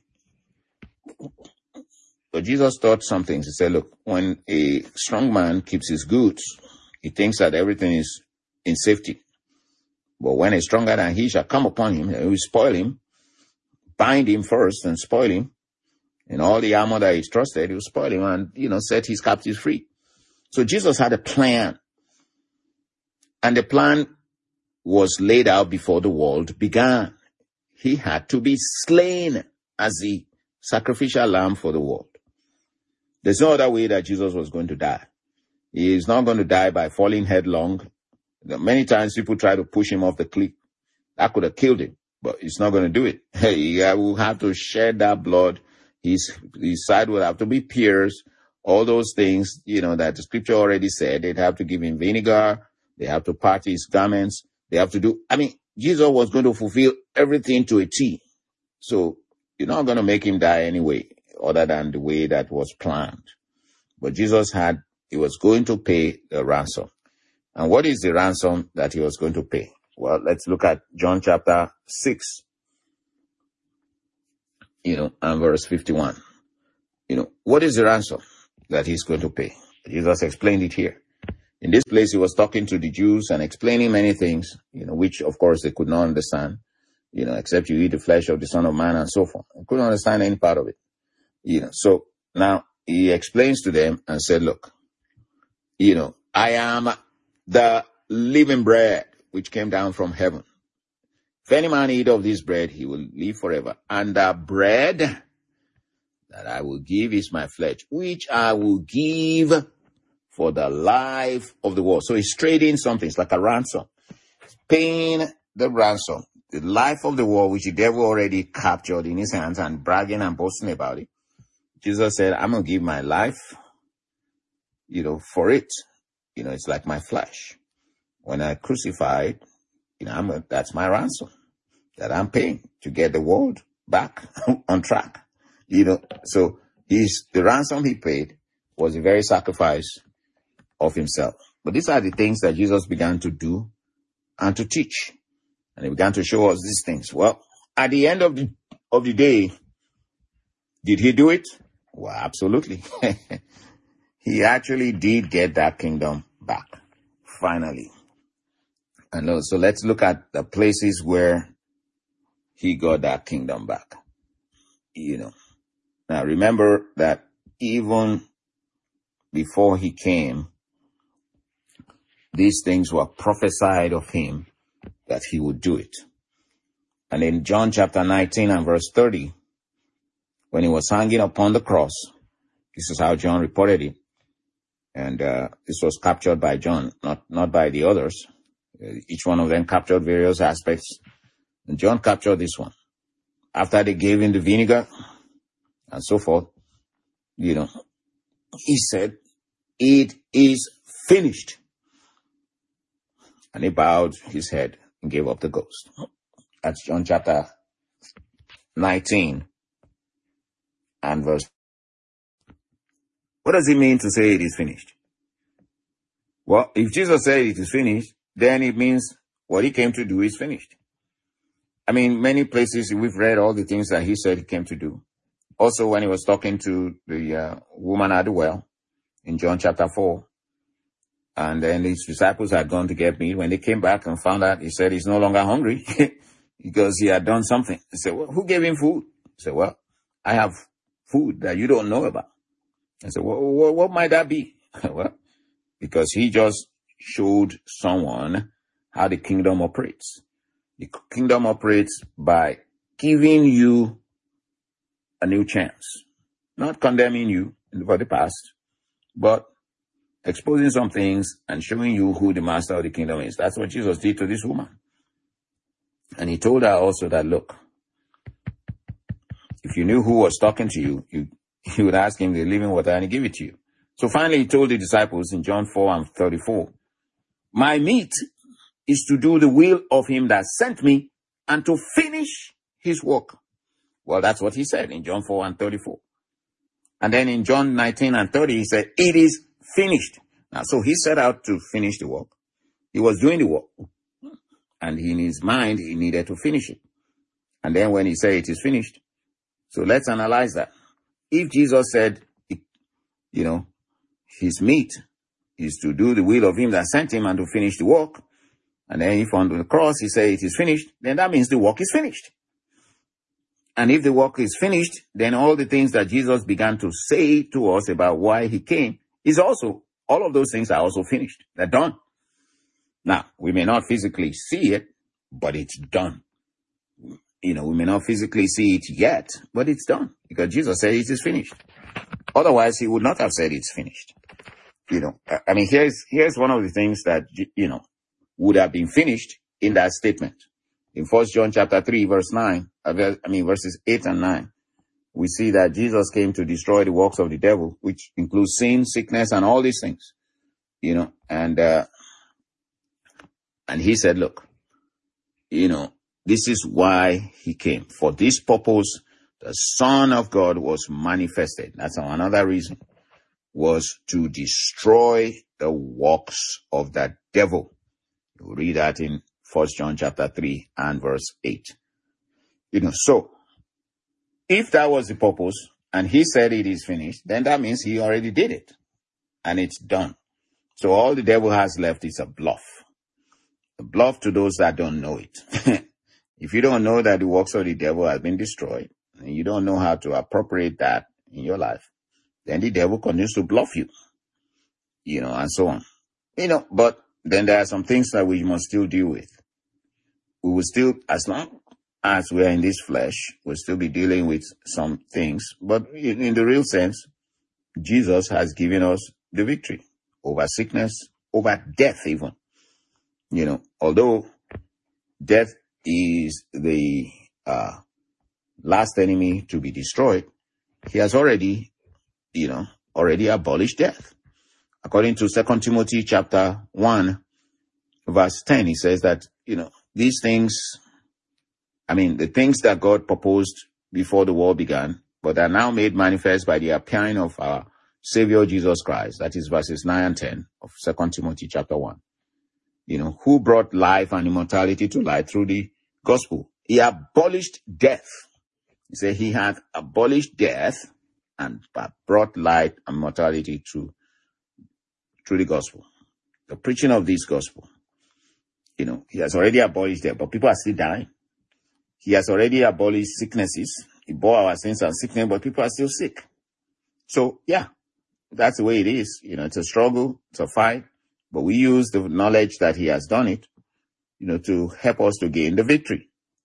A: But Jesus taught some things. He said, look, when a strong man keeps his goods, he thinks that everything is in safety. But when a stronger than he shall come upon him, he will spoil him, bind him first and spoil him. And all the armor that he's trusted, he will spoil him and, you know, set his captives free. So Jesus had a plan. And the plan was laid out before the world began. He had to be slain as the sacrificial lamb for the world. There's no other way that Jesus was going to die. He is not going to die by falling headlong. Many times people try to push him off the cliff. That could have killed him, but he's not going to do it. He will have to shed that blood. His, his side will have to be pierced. All those things, you know, that the scripture already said. They'd have to give him vinegar. They have to part his garments. They have to do, I mean, Jesus was going to fulfill everything to a T. So you're not going to make him die anyway, other than the way that was planned. But Jesus had, he was going to pay the ransom. And what is the ransom that he was going to pay? Well, let's look at John chapter six. you know, and verse fifty-one. You know, what is the ransom that he's going to pay? Jesus explained it here. In this place, he was talking to the Jews and explaining many things, you know, which of course they could not understand, you know, except you eat the flesh of the Son of Man and so forth. They couldn't understand any part of it, you know. So now he explains to them and said, look, you know, I am the living bread which came down from heaven. If any man eat of this bread, he will live forever. And the bread that I will give is my flesh, which I will give for the life of the world. So he's trading something. It's like a ransom. He's paying the ransom, the life of the world, which the devil already captured in his hands and bragging and boasting about it. Jesus said, I'm going to give my life, you know, for it. You know, it's like my flesh. When I crucified, you know, I'm a, that's my ransom that I'm paying to get the world back on track. You know, so he's, the ransom he paid was a very sacrifice of himself. But these are the things that Jesus began to do and to teach. And he began to show us these things. Well, at the end of the, of the day, did he do it? Well, absolutely. He actually did get that kingdom back, finally. And so let's look at the places where he got that kingdom back. You know, now remember that even before he came, these things were prophesied of him that he would do it. And in John chapter nineteen and verse thirty, when he was hanging upon the cross, this is how John reported it. And uh, this was captured by John, not, not by the others. Uh, each one of them captured various aspects. And John captured this one. After they gave him the vinegar and so forth, you know, he said, it is finished. And he bowed his head and gave up the ghost. That's John chapter nineteen and verse. What does it mean to say it is finished? Well, if Jesus said it is finished, then it means what he came to do is finished. I mean, many places we've read all the things that he said he came to do. Also, when he was talking to the uh, woman at the well in John chapter four, and then his disciples had gone to get meat. When they came back and found out, he said he's no longer hungry because he had done something. He said, well, who gave him food? He said, well, I have food that you don't know about. I said, well, what, what might that be? Well, because he just showed someone how the kingdom operates. The kingdom operates by giving you a new chance, not condemning you for the past, but exposing some things and showing you who the master of the kingdom is. That's what Jesus did to this woman. And he told her also that, look, if you knew who was talking to you, you, you would ask him the living water and he'd give it to you. So finally he told the disciples in John four and thirty-four, my meat is to do the will of him that sent me and to finish his work. Well, that's what he said in John four and thirty-four. And then in John nineteen and thirty, he said, it is finished. Now, so he set out to finish the work. He was doing the work. And in his mind, he needed to finish it. And then when he said it is finished, so let's analyze that. If Jesus said, you know, his meat is to do the will of him that sent him and to finish the work, and then if on the cross he said it is finished, then that means the work is finished. And if the work is finished, then all the things that Jesus began to say to us about why he came is also, all of those things are also finished. They're done. Now, we may not physically see it, but it's done. You know, we may not physically see it yet, but it's done because Jesus said it is finished. Otherwise, he would not have said it's finished. You know, I mean, here's, here's one of the things that, you know, would have been finished in that statement. In First John chapter three, verse nine, I mean, verses eight and nine, we see that Jesus came to destroy the works of the devil, which includes sin, sickness, and all these things, you know, and, uh, and he said, look, you know, this is why he came. For this purpose, the Son of God was manifested. That's another reason, was to destroy the works of the devil. You read that in First John chapter three and verse eight. You know, so if that was the purpose and he said it is finished, then that means he already did it and it's done. So all the devil has left is a bluff. A bluff to those that don't know it. If you don't know that the works of the devil has been destroyed, and you don't know how to appropriate that in your life, then the devil continues to bluff you, you know, and so on. You know, but then there are some things that we must still deal with. We will still, as long as we are in this flesh, we'll still be dealing with some things. But in, in the real sense, Jesus has given us the victory over sickness, over death even. You know, although death is the uh, last enemy to be destroyed, he has already, you know, already abolished death. According to Second Timothy chapter one, verse ten, he says that, you know, these things, I mean, the things that God proposed before the world began, but are now made manifest by the appearing of our Savior Jesus Christ. That is verses nine and ten of Second Timothy chapter one. You know, who brought life and immortality to light through the gospel. He abolished death. He said he had abolished death and brought light and mortality to through the gospel. The preaching of this gospel. You know, he has already abolished death, but people are still dying. He has already abolished sicknesses. He bore our sins and sickness, but people are still sick. So, yeah, that's the way it is. You know, it's a struggle, it's a fight, but we use the knowledge that he has done it, you know, to help us to gain the victory.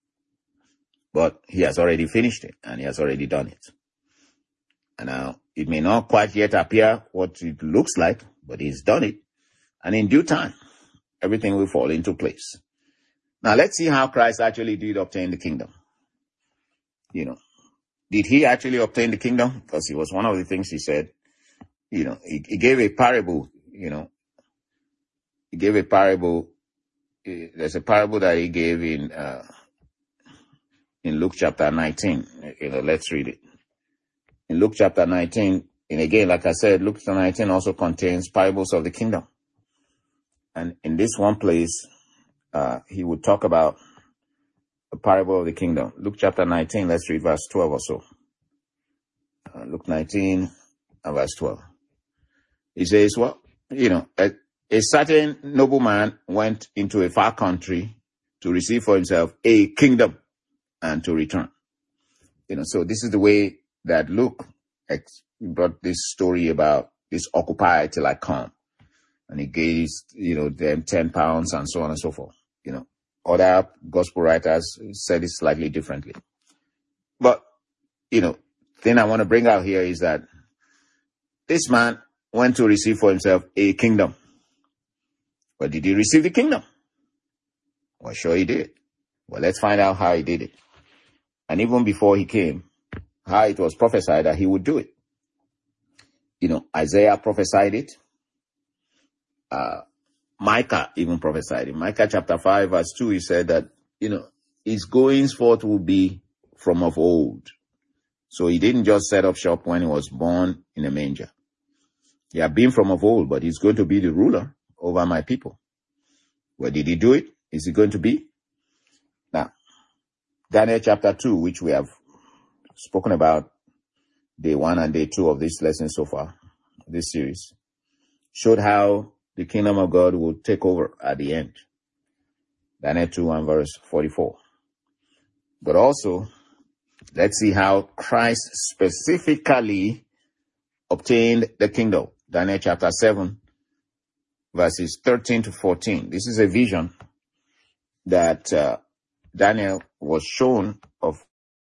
A: But he has already finished it, and he has already done it. And now, it may not quite yet appear what it looks like, but he's done it. And in due time, everything will fall into place. Now, let's see how Christ actually did obtain the kingdom. You know, did he actually obtain the kingdom? Because it was one of the things he said. You know, he, he gave a parable, you know. He gave a parable. There's a parable that he gave in uh, in Luke chapter nineteen. You know, let's read it. In Luke chapter nineteen, and again, like I said, Luke chapter nineteen also contains parables of the kingdom. And in this one place, uh, he would talk about the parable of the kingdom. Luke chapter nineteen, let's read verse twelve or so. Uh, Luke nineteen and verse twelve. He says, well, you know, a, a certain nobleman went into a far country to receive for himself a kingdom and to return. You know, so this is the way that Luke ex- brought this story about this occupy till I come. And he gave, you know, them ten pounds and so on and so forth. You know, other gospel writers said it slightly differently. But, you know, thing I want to bring out here is that this man went to receive for himself a kingdom. But did he receive the kingdom? Well, sure he did. Well, let's find out how he did it. And even before he came, how it was prophesied that he would do it. You know, Isaiah prophesied it. Uh, Micah even prophesied it. Micah chapter five verse two, he said that, you know, his goings forth will be from of old. So he didn't just set up shop when he was born in a manger. He had been from of old, but he's going to be the ruler over my people. Well, did he do it? Is he going to be? Now, Daniel chapter two, which we have spoken about day one and day two of this lesson so far, this series, showed how the kingdom of God will take over at the end. Daniel two and verse forty-four. But also, let's see how Christ specifically obtained the kingdom. Daniel chapter seven, verses thirteen to fourteen. This is a vision that uh, Daniel was shown of.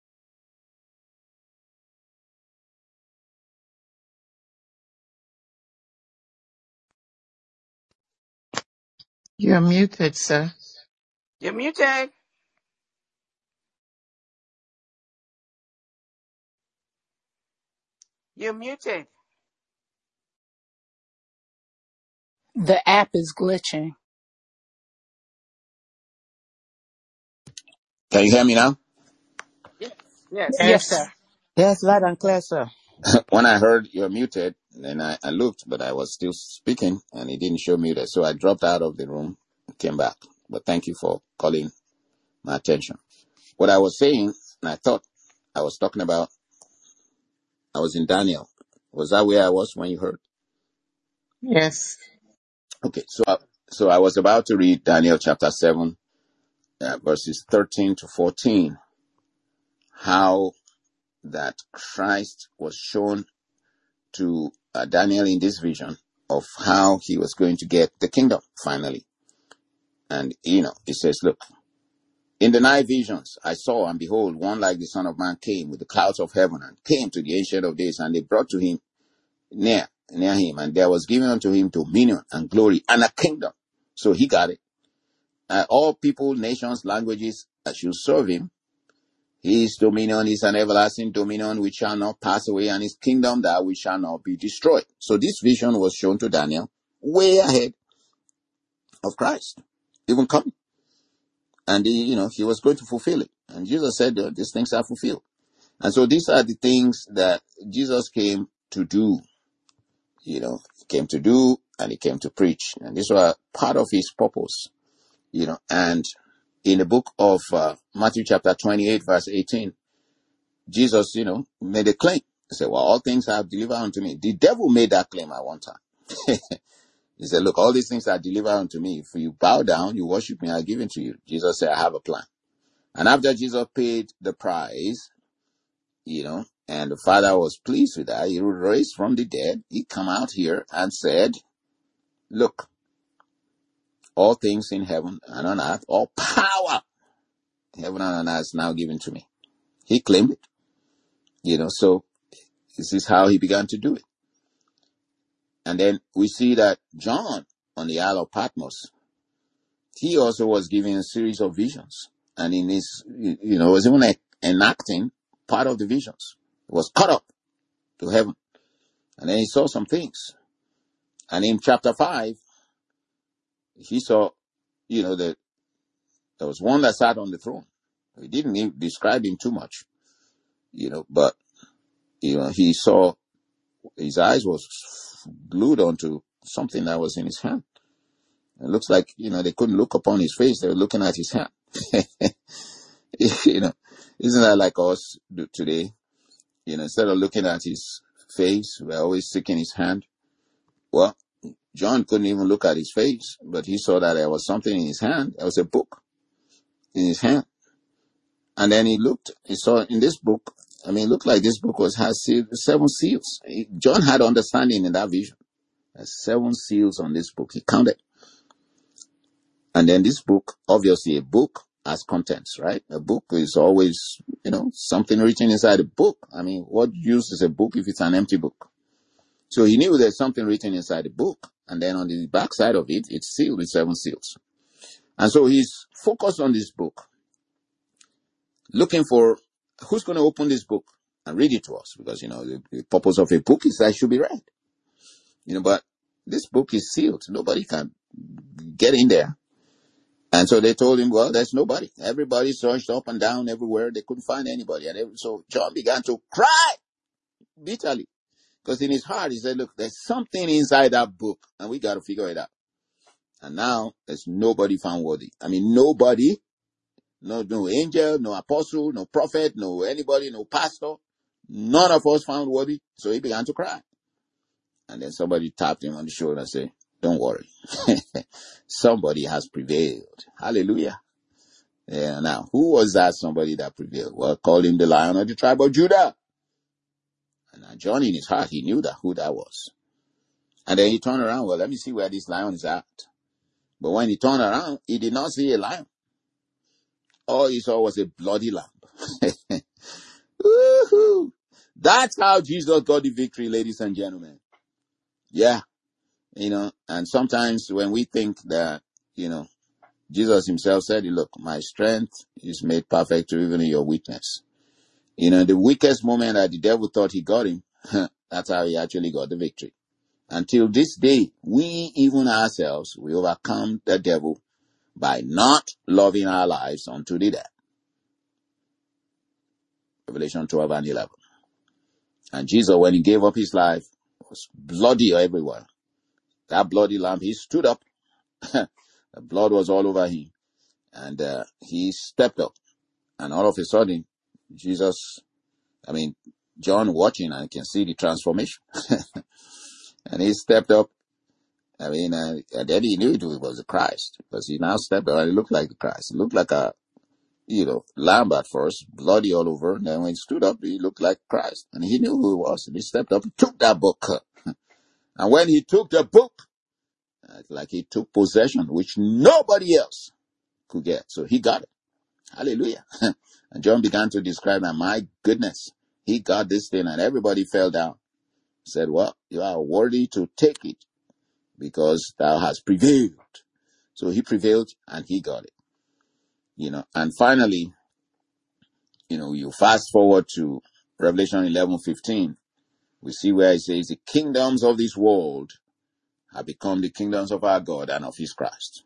B: You're muted, sir.
C: You're muted. You're muted.
D: The app is glitching.
A: Can you hear me now?
C: Yes. Yes.
D: Yes, sir.
B: Yes. Yes, loud and clear, sir.
A: When I heard you're muted, then I, I looked, but I was still speaking and it didn't show muted. So I dropped out of the room and came back. But thank you for calling my attention. What I was saying, and I thought I was talking about, I was in Daniel. Was that where I was when you heard?
B: Yes.
A: Okay, so I, so I was about to read Daniel chapter seven, uh, verses thirteen to fourteen, how that Christ was shown to uh, Daniel in this vision of how he was going to get the kingdom finally. And, you know, it says, look, in the night visions, I saw, and behold, one like the Son of Man came with the clouds of heaven, and came to the Ancient of Days, and they brought to him near, near him, and there was given unto him dominion and glory and a kingdom. So he got it. Uh, all people, nations, languages uh, should serve him. His dominion is an everlasting dominion which shall not pass away, and his kingdom that which shall not be destroyed. So this vision was shown to Daniel way ahead of Christ, even coming. And he, you know, he was going to fulfill it. And Jesus said, uh, these things are fulfilled. And so these are the things that Jesus came to do. You know, he came to do and he came to preach. And these were part of his purpose. You know, and in the book of uh, Matthew chapter twenty-eight, verse eighteen, Jesus, you know, made a claim. He said, well, all things are delivered unto me. The devil made that claim at one time. He said, look, all these things are delivered unto me. If you bow down, you worship me, I'll give it to you. Jesus said, I have a plan. And after Jesus paid the price, you know, and the Father was pleased with that, he raised from the dead. He come out here and said, look, all things in heaven and on earth, all power, heaven and on earth is now given to me. He claimed it, you know, so this is how he began to do it. And then we see that John on the Isle of Patmos, he also was given a series of visions. And in his, you know, was even enacting part of the visions. It was caught up to heaven. And then he saw some things. And in chapter five, he saw, you know, that there was one that sat on the throne. He didn't even describe him too much, you know, but, you know, he saw, his eyes was glued onto something that was in his hand. It looks like, you know, they couldn't look upon his face. They were looking at his hand. You know, isn't that like us today? You know, instead of looking at his face, we're always seeking his hand. Well, John couldn't even look at his face, but he saw that there was something in his hand. There was a book in his hand. And then he looked, he saw in this book, I mean, it looked like this book was has seven seals. John had understanding in that vision. There's seven seals on this book. He counted. And then this book, obviously a book has contents, right? A book is always, you know, something written inside a book. I mean, what use is a book if it's an empty book? So he knew there's something written inside the book. And then on the back side of it, it's sealed with seven seals. And so he's focused on this book, looking for who's going to open this book and read it to us. Because, you know, the, the purpose of a book is that it should be read. You know, but this book is sealed. Nobody can get in there. And so they told him, well, there's nobody. Everybody searched up and down everywhere. They couldn't find anybody. And every, so John began to cry bitterly. Because in his heart, he said, look, there's something inside that book, and we got to figure it out. And now, there's nobody found worthy. I mean, nobody, no, no angel, no apostle, no prophet, no anybody, no pastor. None of us found worthy. So he began to cry. And then somebody tapped him on the shoulder and said, don't worry. Somebody has prevailed. Hallelujah. Yeah, now, who was that somebody that prevailed? Well, call him the Lion of the tribe of Judah. And now John in his heart, he knew that who that was. And then he turned around, well, let me see where this lion is at. But when he turned around, he did not see a lion. All he saw was a bloody lamb. Woo-hoo. That's how Jesus got the victory, ladies and gentlemen. Yeah. You know, and sometimes when we think that, you know, Jesus himself said, look, my strength is made perfect even in your weakness. You know, the weakest moment that the devil thought he got him, that's how he actually got the victory. Until this day, we even ourselves, we overcome the devil by not loving our lives unto the death. Revelation twelve and eleven. And Jesus, when he gave up his life, was bloody everywhere. That bloody lamb, he stood up. The blood was all over him. And uh, he stepped up. And all of a sudden, Jesus I mean, John watching and can see the transformation. And he stepped up. I mean, uh, and then he knew it was the Christ, because he now stepped up and he looked like the Christ. He looked like a, you know, lamb at first, bloody all over. And then when he stood up, he looked like Christ. And he knew who he was. And he stepped up and took that book. And when he took the book, it's like he took possession, which nobody else could get. So he got it. Hallelujah. And John began to describe that, my goodness, he got this thing, and everybody fell down. Said, well, you are worthy to take it because thou hast prevailed. So he prevailed and he got it. You know, and finally, you know, you fast forward to Revelation eleven fifteen. We see where it says, the kingdoms of this world have become the kingdoms of our God and of his Christ.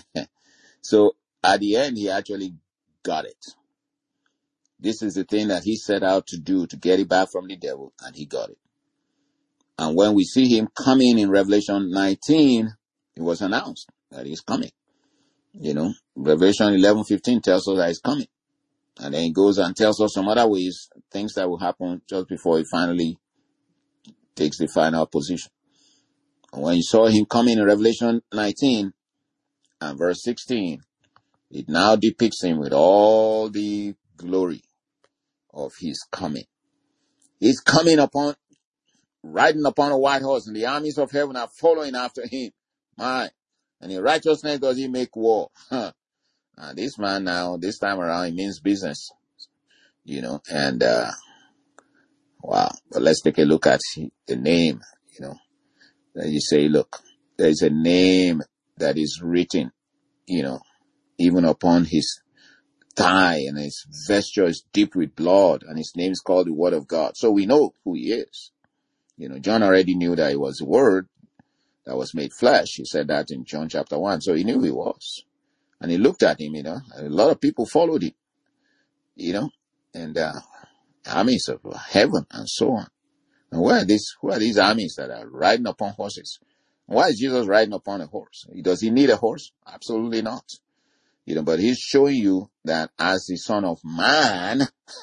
A: So at the end, he actually got it. This is the thing that he set out to do, to get it back from the devil, and he got it. And when we see him coming in Revelation nineteen, it was announced that he's coming. You know, Revelation eleven fifteen tells us that he's coming. And then he goes and tells us some other ways, things that will happen just before he finally takes the final position. And when you saw him coming in Revelation nineteen and verse sixteen, it now depicts him with all the glory of his coming. He's coming upon, riding upon a white horse, and the armies of heaven are following after him. My, and in righteousness does he make war. Huh. And this man now, this time around, he means business. You know, and, uh, wow. But let's take a look at the name, you know. Then you say, look, there is a name that is written, you know, even upon his thigh, and his vesture is dipped with blood, and his name is called the Word of God. So we know who he is. You know, John already knew that he was the Word that was made flesh. He said that in John chapter one. So he knew he was. And he looked at him, you know, and a lot of people followed him, you know, and uh, armies of heaven and so on. And where are these, who are these armies that are riding upon horses? Why is Jesus riding upon a horse? Does he need a horse? Absolutely not. You know, but he's showing you that as the Son of Man,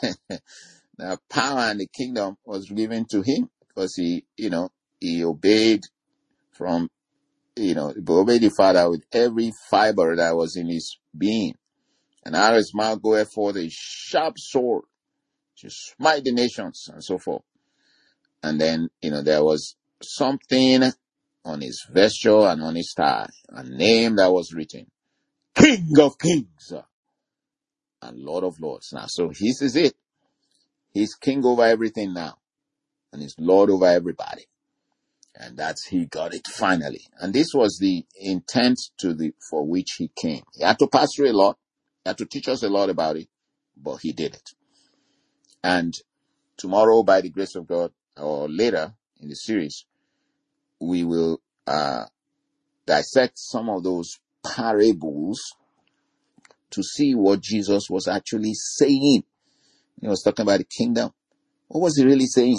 A: the power and the kingdom was given to him, because he, you know, he obeyed from, you know, he obeyed the Father with every fiber that was in his being. And out of his mouth goeth forth a sharp sword to smite the nations and so forth. And then, you know, there was something on his vesture and on his thigh, a name that was written, King of Kings and Lord of Lords. Now, so his is it. He's king over everything now, and he's Lord over everybody. And that's, he got it finally. And this was the intent to the, for which he came. He had to pass through a lot. He had to teach us a lot about it, but he did it. And tomorrow, by the grace of God, or later in the series, we will, uh, dissect some of those parables to see what Jesus was actually saying. He was talking about the kingdom. What was he really saying?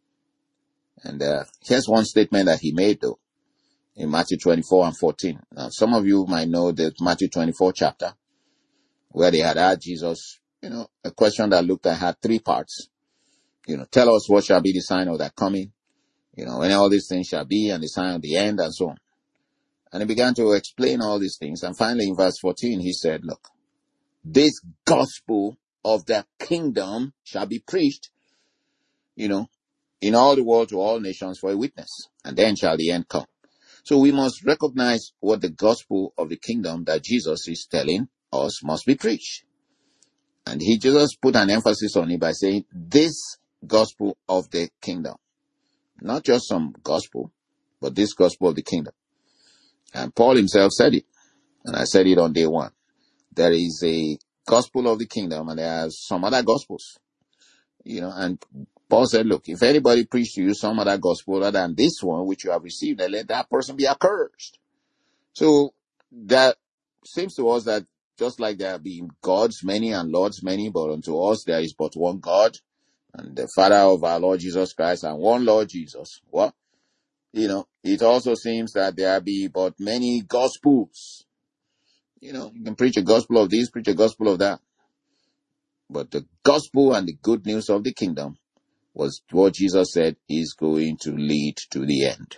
A: And uh, here's one statement that he made, though, in Matthew twenty-four and fourteen. Now, some of you might know the Matthew twenty-four chapter, where they had asked Jesus, you know, a question that looked like had three parts. You know, tell us what shall be the sign of that coming. You know, when all these things shall be, and the sign of the end, and so on. And he began to explain all these things. And finally, in verse fourteen, he said, look, this gospel of the kingdom shall be preached, you know, in all the world to all nations for a witness, and then shall the end come. So we must recognize what the gospel of the kingdom that Jesus is telling us must be preached. And he just put an emphasis on it by saying, this gospel of the kingdom. Not just some gospel, but this gospel of the kingdom. And Paul himself said it, and I said it on day one. There is a gospel of the kingdom, and there are some other gospels. You know, and Paul said, look, if anybody preach to you some other gospel other than this one which you have received, then let that person be accursed. So that seems to us that just like there be gods many and lords many, but unto us there is but one God, and the Father of our Lord Jesus Christ, and one Lord Jesus. Well, you know, it also seems that there be but many gospels. You know, you can preach a gospel of this, preach a gospel of that. But the gospel and the good news of the kingdom was what Jesus said is going to lead to the end.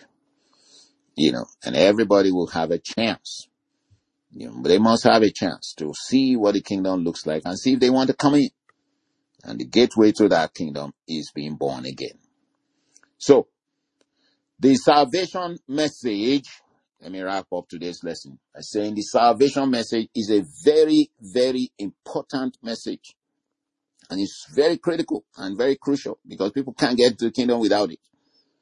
A: You know, and everybody will have a chance. You know, they must have a chance to see what the kingdom looks like and see if they want to come in. And the gateway to that kingdom is being born again. So, the salvation message, let me wrap up today's lesson by saying the salvation message is a very, very important message. And it's very critical and very crucial because people can't get to the kingdom without it.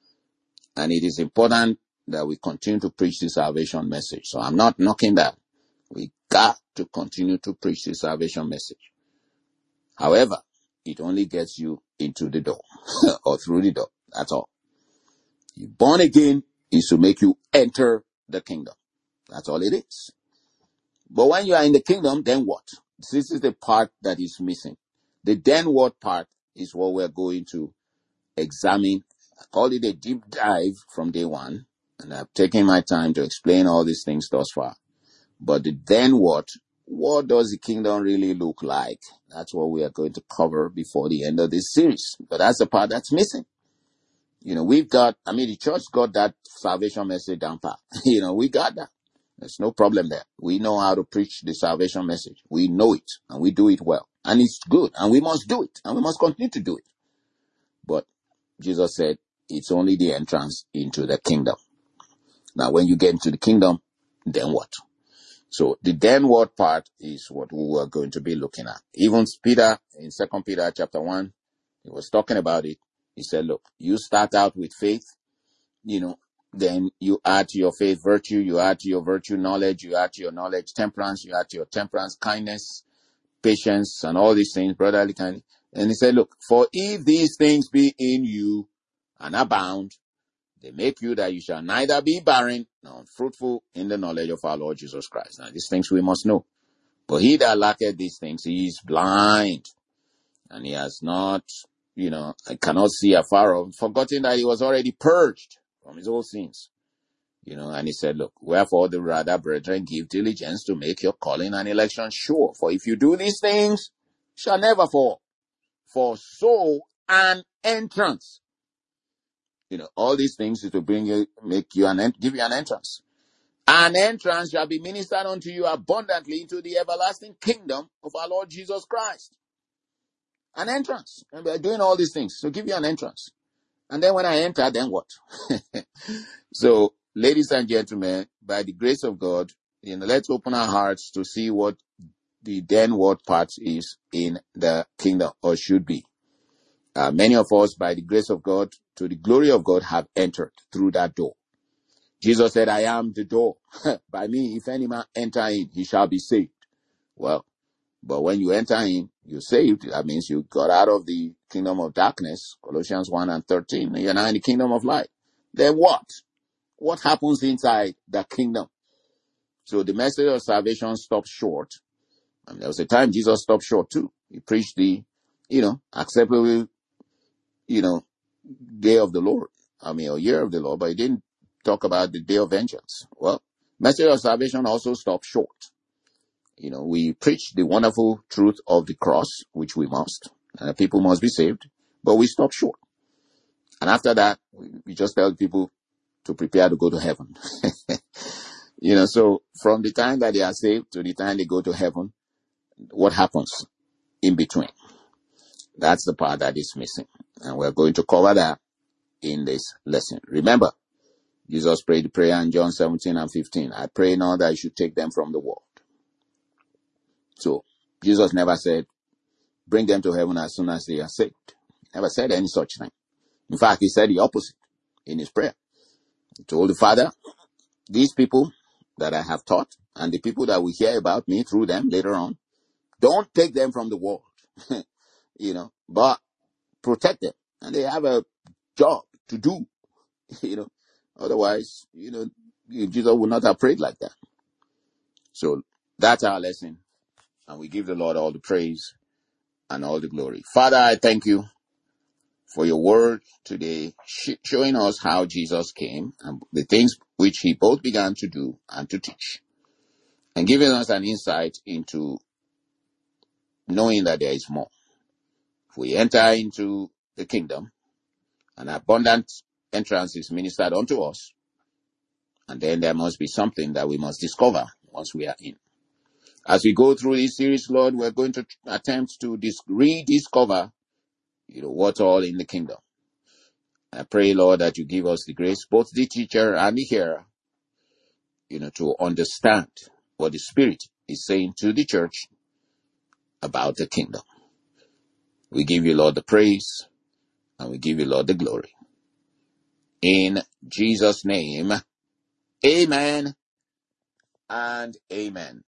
A: And it is important that we continue to preach the salvation message. So I'm not knocking that. We got to continue to preach the salvation message. However, it only gets you into the door or through the door. That's all. You born again is to make you enter the kingdom. That's all it is. But when you are in the kingdom, then what? This is the part that is missing. The then what part is what we're going to examine. I call it a deep dive from day one. And I've taken my time to explain all these things thus far. But the then what? What does the kingdom really look like? That's what we are going to cover before the end of this series. But that's the part that's missing. You know, we've got, I mean, the church got that salvation message down pat. You know, we got that. There's no problem there. We know how to preach the salvation message. We know it and we do it well. And it's good and we must do it and we must continue to do it. But Jesus said it's only the entrance into the kingdom. Now, when you get into the kingdom, then what? So the then what part is what we are going to be looking at. Even Peter, in Second Peter chapter one, he was talking about it. He said, look, you start out with faith, you know, then you add to your faith virtue, you add to your virtue knowledge, you add to your knowledge temperance, you add to your temperance kindness, patience, and all these things, brotherly kindness. And he said, look, for if these things be in you and abound, they make you that you shall neither be barren nor unfruitful in the knowledge of our Lord Jesus Christ. Now, these things we must know. But he that lacketh these things, he is blind, and he has not, you know, I cannot see afar off, forgetting that he was already purged from his old sins. You know, and he said, look, wherefore the rather, brethren, give diligence to make your calling and election sure. For if you do these things, you shall never fall. For so an entrance. You know, all these things is to bring you, make you an, give you an entrance. An entrance shall be ministered unto you abundantly into the everlasting kingdom of our Lord Jesus Christ. An entrance. And we're doing all these things to give you an entrance. And then when I enter, then what? So, ladies and gentlemen, by the grace of God, you know, let's open our hearts to see what the then what part is in the kingdom, or should be. Uh, many of us, by the grace of God, to the glory of God, have entered through that door. Jesus said, I am the door. By me, if any man enter in, he shall be saved. Well, but when you enter in, you're saved. That means you got out of the kingdom of darkness, Colossians one and thirteen. You're now in the kingdom of light. Then what? What happens inside the kingdom? So the message of salvation stops short. I mean, there was a time Jesus stopped short too. He preached the, you know, acceptable, you know, day of the Lord. I mean, a year of the Lord, but he didn't talk about the day of vengeance. Well, message of salvation also stopped short. You know, we preach the wonderful truth of the cross, which we must, and people must be saved, but we stop short. And after that, we, we just tell people to prepare to go to heaven. You know, so from the time that they are saved to the time they go to heaven, what happens in between? That's the part that is missing. And we're going to cover that in this lesson. Remember, Jesus prayed the prayer in John seventeen and fifteen. I pray now that you should take them from the world. So, Jesus never said, bring them to heaven as soon as they are saved. Never said any such thing. In fact, he said the opposite in his prayer. He told the Father, these people that I have taught and the people that will hear about me through them later on, don't take them from the world, you know, but protect them. And they have a job to do, you know. Otherwise, you know, Jesus would not have prayed like that. So that's our lesson. And we give the Lord all the praise and all the glory. Father, I thank you for your word today, sh- showing us how Jesus came and the things which he both began to do and to teach, and giving us an insight into knowing that there is more. If we enter into the kingdom, an abundant entrance is ministered unto us, and then there must be something that we must discover once we are in. As we go through this series, Lord, we're going to attempt to dis- rediscover, you know, what's all in the kingdom. I pray, Lord, that you give us the grace, both the teacher and the hearer, you know, to understand what the Spirit is saying to the church about the kingdom. We give you, Lord, the praise, and we give you, Lord, the glory. In Jesus' name, amen and amen.